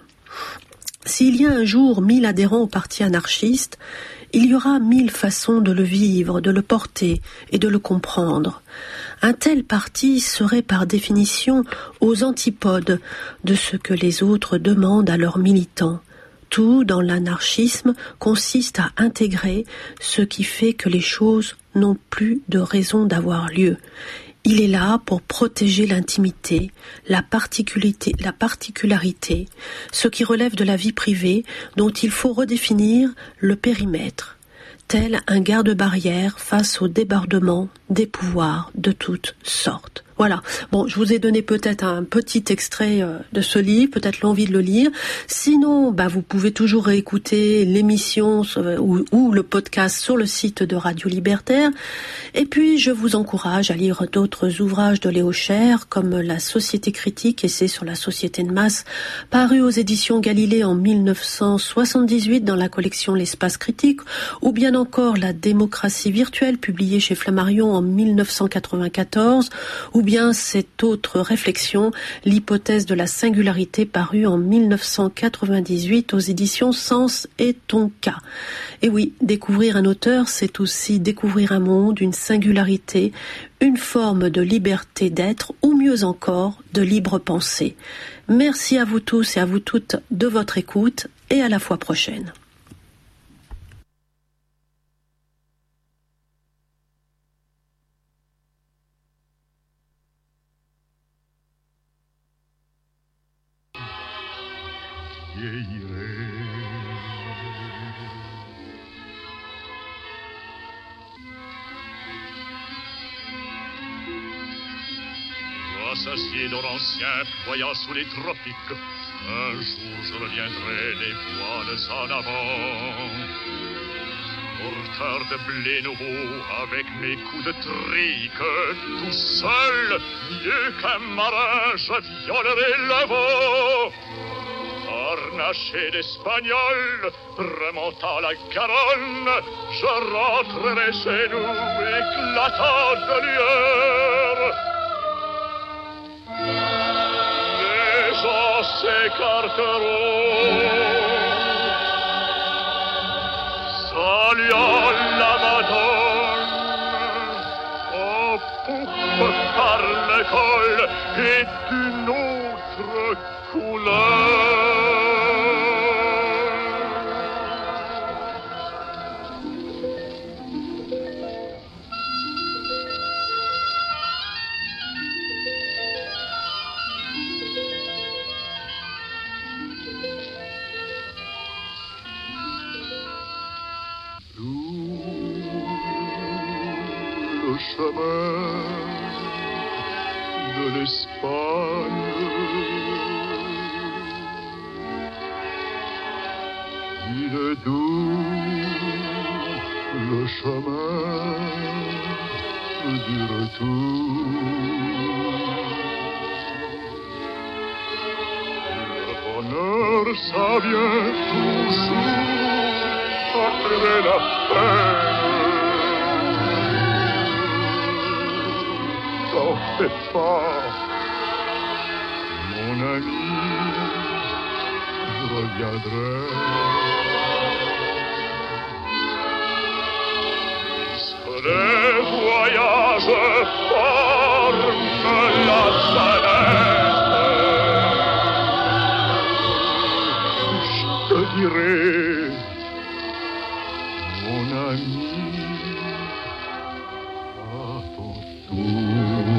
S'il y a un jour 1000 adhérents au parti anarchiste, il y aura 1000 façons de le vivre, de le porter et de le comprendre. Un tel parti serait par définition aux antipodes de ce que les autres demandent à leurs militants. Tout dans l'anarchisme consiste à intégrer ce qui fait que les choses n'ont plus de raison d'avoir lieu. Il est là pour protéger l'intimité, la particularité, ce qui relève de la vie privée dont il faut redéfinir le périmètre, tel un garde-barrière face au débordement des pouvoirs de toutes sortes. Voilà. Bon, je vous ai donné peut-être un petit extrait de ce livre, peut-être l'envie de le lire. Sinon, vous pouvez toujours réécouter l'émission ou le podcast sur le site de Radio Libertaire. Et puis, je vous encourage à lire d'autres ouvrages de Léo Scher, comme La Société critique, essai sur la société de masse, paru aux éditions Galilée en 1978 dans la collection L'Espace critique, ou bien encore La démocratie virtuelle, publiée chez Flammarion en 1994, ou bien cette autre réflexion, l'hypothèse de la singularité, parue en 1998 aux éditions Sens et Tonka. Et oui, découvrir un auteur, c'est aussi découvrir un monde, une singularité, une forme de liberté d'être, ou mieux encore, de libre pensée. Merci à vous tous et à vous toutes de votre écoute, et à la fois prochaine. Associé dans l'ancien voyant sous les tropiques, un jour je reviendrai les voiles en avant. Porteur de blé nouveau avec mes coups de trique, tout seul, mieux qu'un marin, je violerai le vent. Harnaché d'Espagnol, remontant la Garonne, je rentrerai chez nous éclatant de lueur. Les gens s'écarteront, saluant la Madone, en poupe par le col et d'une autre couleur. Chemin de l'Espagne, il est doux le chemin du retour. Le bonheur, ça vient toujours après la peine. T'en fais pas, mon ami, je reviendrai. Puisque les voyages forment la jeunesse, dirai, mon ami, à ton tour.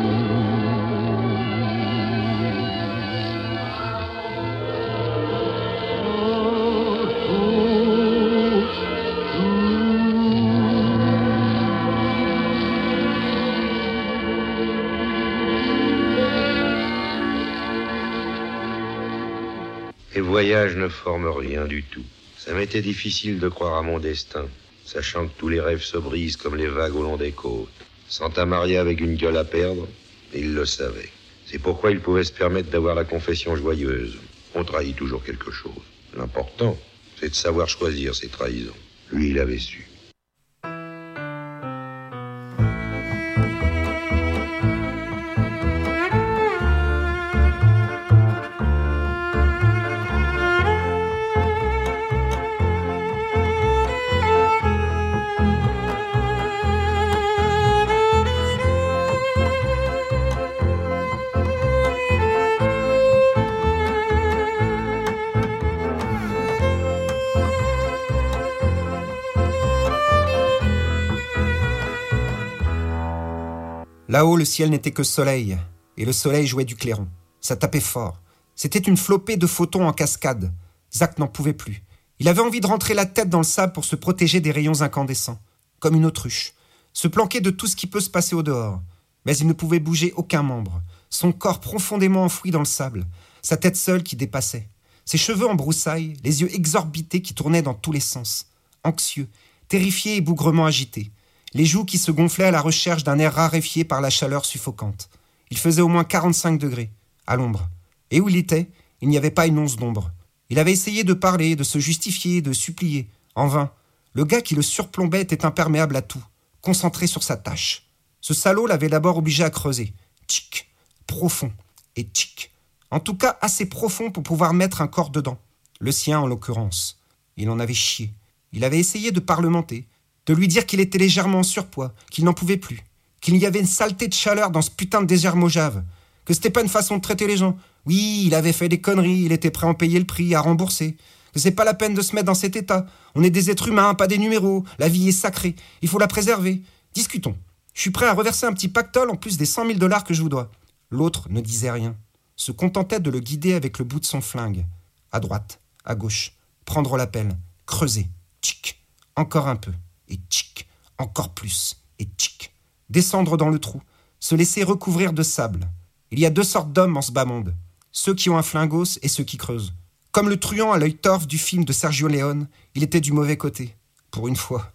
Les voyages ne forment rien du tout. Ça m'était difficile de croire à mon destin, sachant que tous les rêves se brisent comme les vagues au long des côtes. Santa Maria avec une gueule à perdre, il le savait. C'est pourquoi il pouvait se permettre d'avoir la confession joyeuse. On trahit toujours quelque chose. L'important, c'est de savoir choisir ses trahisons. Lui, il avait su. Là-haut, le ciel n'était que soleil, et le soleil jouait du clairon. Ça tapait fort. C'était une flopée de photons en cascade. Zach n'en pouvait plus. Il avait envie de rentrer la tête dans le sable pour se protéger des rayons incandescents, comme une autruche, se planquer de tout ce qui peut se passer au dehors. Mais il ne pouvait bouger aucun membre, son corps profondément enfoui dans le sable, sa tête seule qui dépassait, ses cheveux en broussailles, les yeux exorbités qui tournaient dans tous les sens, anxieux, terrifié et bougrement agité. Les joues qui se gonflaient à la recherche d'un air raréfié par la chaleur suffocante. Il faisait au moins 45 degrés, à l'ombre. Et où il était, il n'y avait pas une once d'ombre. Il avait essayé de parler, de se justifier, de supplier. En vain. Le gars qui le surplombait était imperméable à tout, concentré sur sa tâche. Ce salaud l'avait d'abord obligé à creuser. Tchic, profond, et tchic. En tout cas, assez profond pour pouvoir mettre un corps dedans. Le sien, en l'occurrence. Il en avait chié. Il avait essayé de parlementer, de lui dire qu'il était légèrement en surpoids, qu'il n'en pouvait plus, qu'il y avait une saleté de chaleur dans ce putain de désert mojave, que c'était pas une façon de traiter les gens. Oui, il avait fait des conneries, il était prêt à en payer le prix, à rembourser, que c'est pas la peine de se mettre dans cet état. On est des êtres humains, pas des numéros, la vie est sacrée, il faut la préserver. Discutons. Je suis prêt à reverser un petit pactole en plus des 100 000 $ que je vous dois. L'autre ne disait rien, se contentait de le guider avec le bout de son flingue. À droite, à gauche, prendre la pelle, creuser, tchic, encore un peu. Et tchic, encore plus, et tchic. Descendre dans le trou, se laisser recouvrir de sable. Il y a deux sortes d'hommes en ce bas monde, ceux qui ont un flingos et ceux qui creusent. Comme le truand à l'œil torf du film de Sergio Leone, il était du mauvais côté, pour une fois.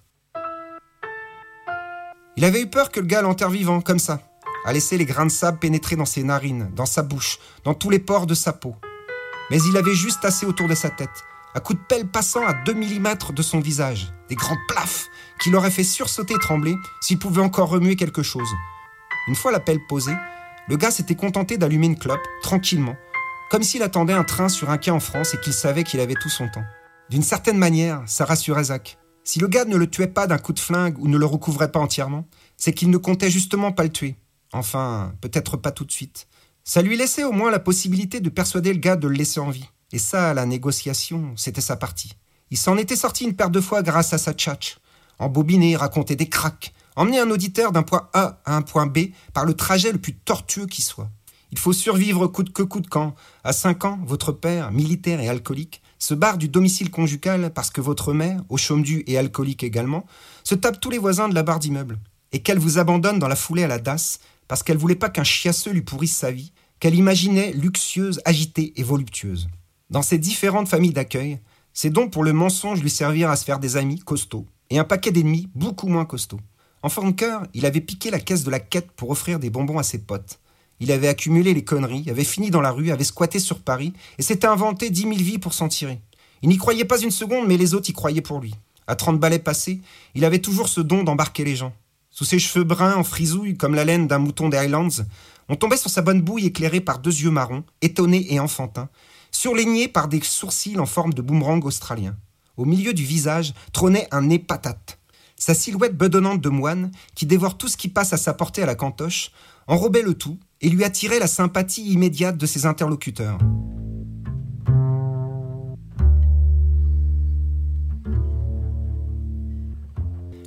Il avait eu peur que le gars l'enterre vivant, comme ça, à laisser les grains de sable pénétrer dans ses narines, dans sa bouche, dans tous les pores de sa peau. Mais il avait juste assez autour de sa tête, à coups de pelle passant à 2 mm de son visage, des grands plafs qui l'auraient fait sursauter et trembler s'il pouvait encore remuer quelque chose. Une fois la pelle posée, le gars s'était contenté d'allumer une clope, tranquillement, comme s'il attendait un train sur un quai en France et qu'il savait qu'il avait tout son temps. D'une certaine manière, ça rassurait Zach. Si le gars ne le tuait pas d'un coup de flingue ou ne le recouvrait pas entièrement, c'est qu'il ne comptait justement pas le tuer. Enfin, peut-être pas tout de suite. Ça lui laissait au moins la possibilité de persuader le gars de le laisser en vie. Et ça, la négociation, c'était sa partie. Il s'en était sorti une paire de fois grâce à sa tchatch. Embobiner, raconter des cracks, emmener un auditeur d'un point A à un point B par le trajet le plus tortueux qui soit. Il faut survivre coûte que coûte quand, à 5 ans, votre père, militaire et alcoolique, se barre du domicile conjugal parce que votre mère, au chaume dû et alcoolique également, se tape tous les voisins de la barre d'immeuble, et qu'elle vous abandonne dans la foulée à la DAS parce qu'elle voulait pas qu'un chiasseux lui pourrisse sa vie, qu'elle imaginait luxueuse, agitée et voluptueuse. Dans ces différentes familles d'accueil, c'est donc pour le mensonge lui servir à se faire des amis costauds et un paquet d'ennemis beaucoup moins costauds. Enfant de cœur, il avait piqué la caisse de la quête pour offrir des bonbons à ses potes. Il avait accumulé les conneries, avait fini dans la rue, avait squatté sur Paris et s'était inventé 10 000 vies pour s'en tirer. Il n'y croyait pas une seconde, mais les autres y croyaient pour lui. À 30 balais passés, il avait toujours ce don d'embarquer les gens. Sous ses cheveux bruns en frisouille comme la laine d'un mouton des Highlands, on tombait sur sa bonne bouille éclairée par 2 yeux marrons, étonnés et enfantins, surlignés par des sourcils en forme de boomerang australien. Au milieu du visage trônait un nez patate. Sa silhouette bedonnante de moine, qui dévore tout ce qui passe à sa portée à la cantoche, enrobait le tout et lui attirait la sympathie immédiate de ses interlocuteurs.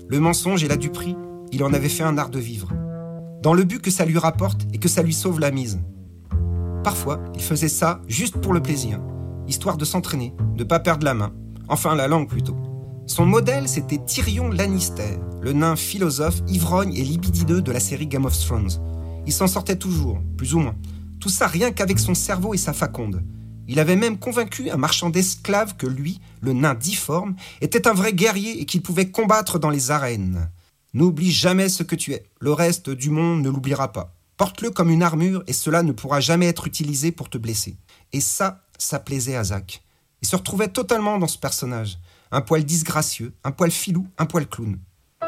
Le mensonge et la duperie, il en avait fait un art de vivre. Dans le but que ça lui rapporte et que ça lui sauve la mise. Parfois, il faisait ça juste pour le plaisir, histoire de s'entraîner, de pas perdre la main, enfin la langue plutôt. Son modèle, c'était Tyrion Lannister, le nain philosophe, ivrogne et libidineux de la série Game of Thrones. Il s'en sortait toujours, plus ou moins. Tout ça rien qu'avec son cerveau et sa faconde. Il avait même convaincu un marchand d'esclaves que lui, le nain difforme, était un vrai guerrier et qu'il pouvait combattre dans les arènes. N'oublie jamais ce que tu es. Le reste du monde ne l'oubliera pas. Porte-le comme une armure et cela ne pourra jamais être utilisé pour te blesser. Et ça plaisait à Zach. Il se retrouvait totalement dans ce personnage. Un poil disgracieux, un poil filou, un poil clown.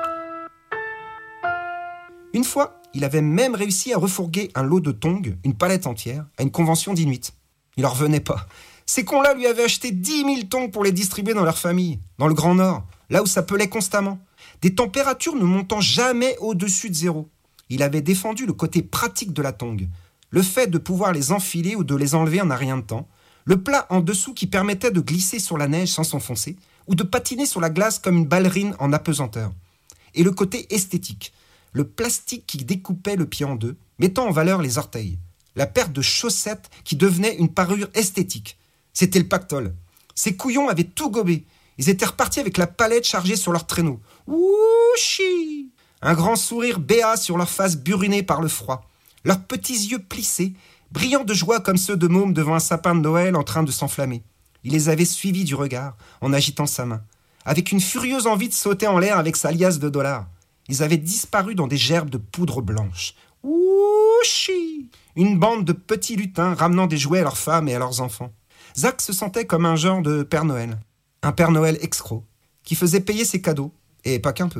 Une fois, il avait même réussi à refourguer un lot de tongs, une palette entière, à une convention d'Inuits. Il leur revenait pas. Ces cons-là lui avaient acheté 10 000 tongs pour les distribuer dans leur famille, dans le Grand Nord, là où ça pelait constamment. Des températures ne montant jamais au-dessus de 0. Il avait défendu le côté pratique de la tongue, le fait de pouvoir les enfiler ou de les enlever en un rien de temps, le plat en dessous qui permettait de glisser sur la neige sans s'enfoncer, ou de patiner sur la glace comme une ballerine en apesanteur. Et le côté esthétique, le plastique qui découpait le pied en deux, mettant en valeur les orteils. La paire de chaussettes qui devenait une parure esthétique. C'était le pactole. Ces couillons avaient tout gobé. Ils étaient repartis avec la palette chargée sur leur traîneau. Wouchi! Un grand sourire béat sur leur face burinée par le froid. Leurs petits yeux plissés, brillants de joie comme ceux de mômes devant un sapin de Noël en train de s'enflammer. Il les avait suivis du regard, en agitant sa main, avec une furieuse envie de sauter en l'air avec sa liasse de dollars. Ils avaient disparu dans des gerbes de poudre blanche. Wouchi! Une bande de petits lutins ramenant des jouets à leurs femmes et à leurs enfants. Zach se sentait comme un genre de Père Noël. Un Père Noël escroc, qui faisait payer ses cadeaux, et pas qu'un peu.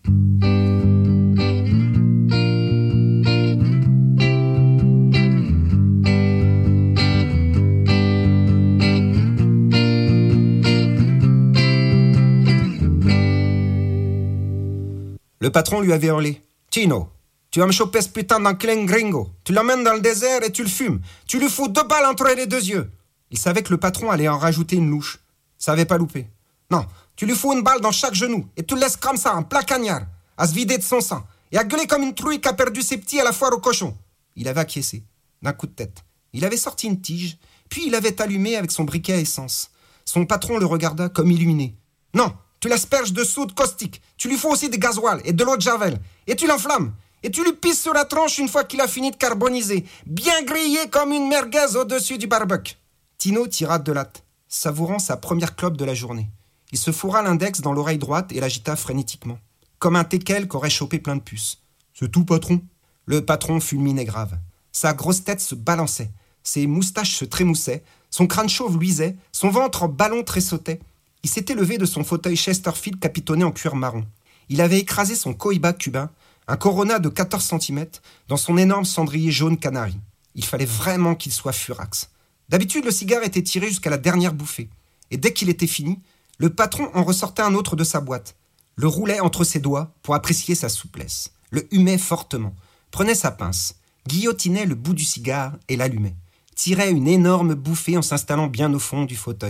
Le patron lui avait hurlé « Tino, tu vas me choper ce putain d'enclin gringo. Tu l'emmènes dans le désert et tu le fumes. Tu lui fous 2 balles entre les 2 yeux. » Il savait que le patron allait en rajouter une louche. Ça avait pas loupé. « Non, tu lui fous une balle dans chaque genou et tu le laisses comme ça, en plein cagnard, à se vider de son sang et à gueuler comme une trouille qui a perdu ses petits à la foire au cochon. » Il avait acquiescé, d'un coup de tête. Il avait sorti une tige, puis il avait allumé avec son briquet à essence. Son patron le regarda comme illuminé. « Non, tu l'asperges de soude caustique, tu lui fous aussi des gasoil et de l'eau de javel, et tu l'enflammes, et tu lui pisses sur la tronche une fois qu'il a fini de carboniser, bien grillé comme une merguez au-dessus du barbecue. » Tino tira de latte, savourant sa première clope de la journée. Il se fourra l'index dans l'oreille droite et l'agita frénétiquement, comme un teckel qu'aurait chopé plein de puces. « C'est tout, patron ?» Le patron fulminait grave. Sa grosse tête se balançait, ses moustaches se trémoussaient, son crâne chauve luisait, son ventre en ballon tressautait. Il s'était levé de son fauteuil Chesterfield capitonné en cuir marron. Il avait écrasé son cohiba cubain, un Corona de 14 cm, dans son énorme cendrier jaune canari. Il fallait vraiment qu'il soit furax. D'habitude, le cigare était tiré jusqu'à la dernière bouffée. Et dès qu'il était fini, le patron en ressortait un autre de sa boîte, le roulait entre ses doigts pour apprécier sa souplesse, le humait fortement, prenait sa pince, guillotinait le bout du cigare et l'allumait, tirait une énorme bouffée en s'installant bien au fond du fauteuil.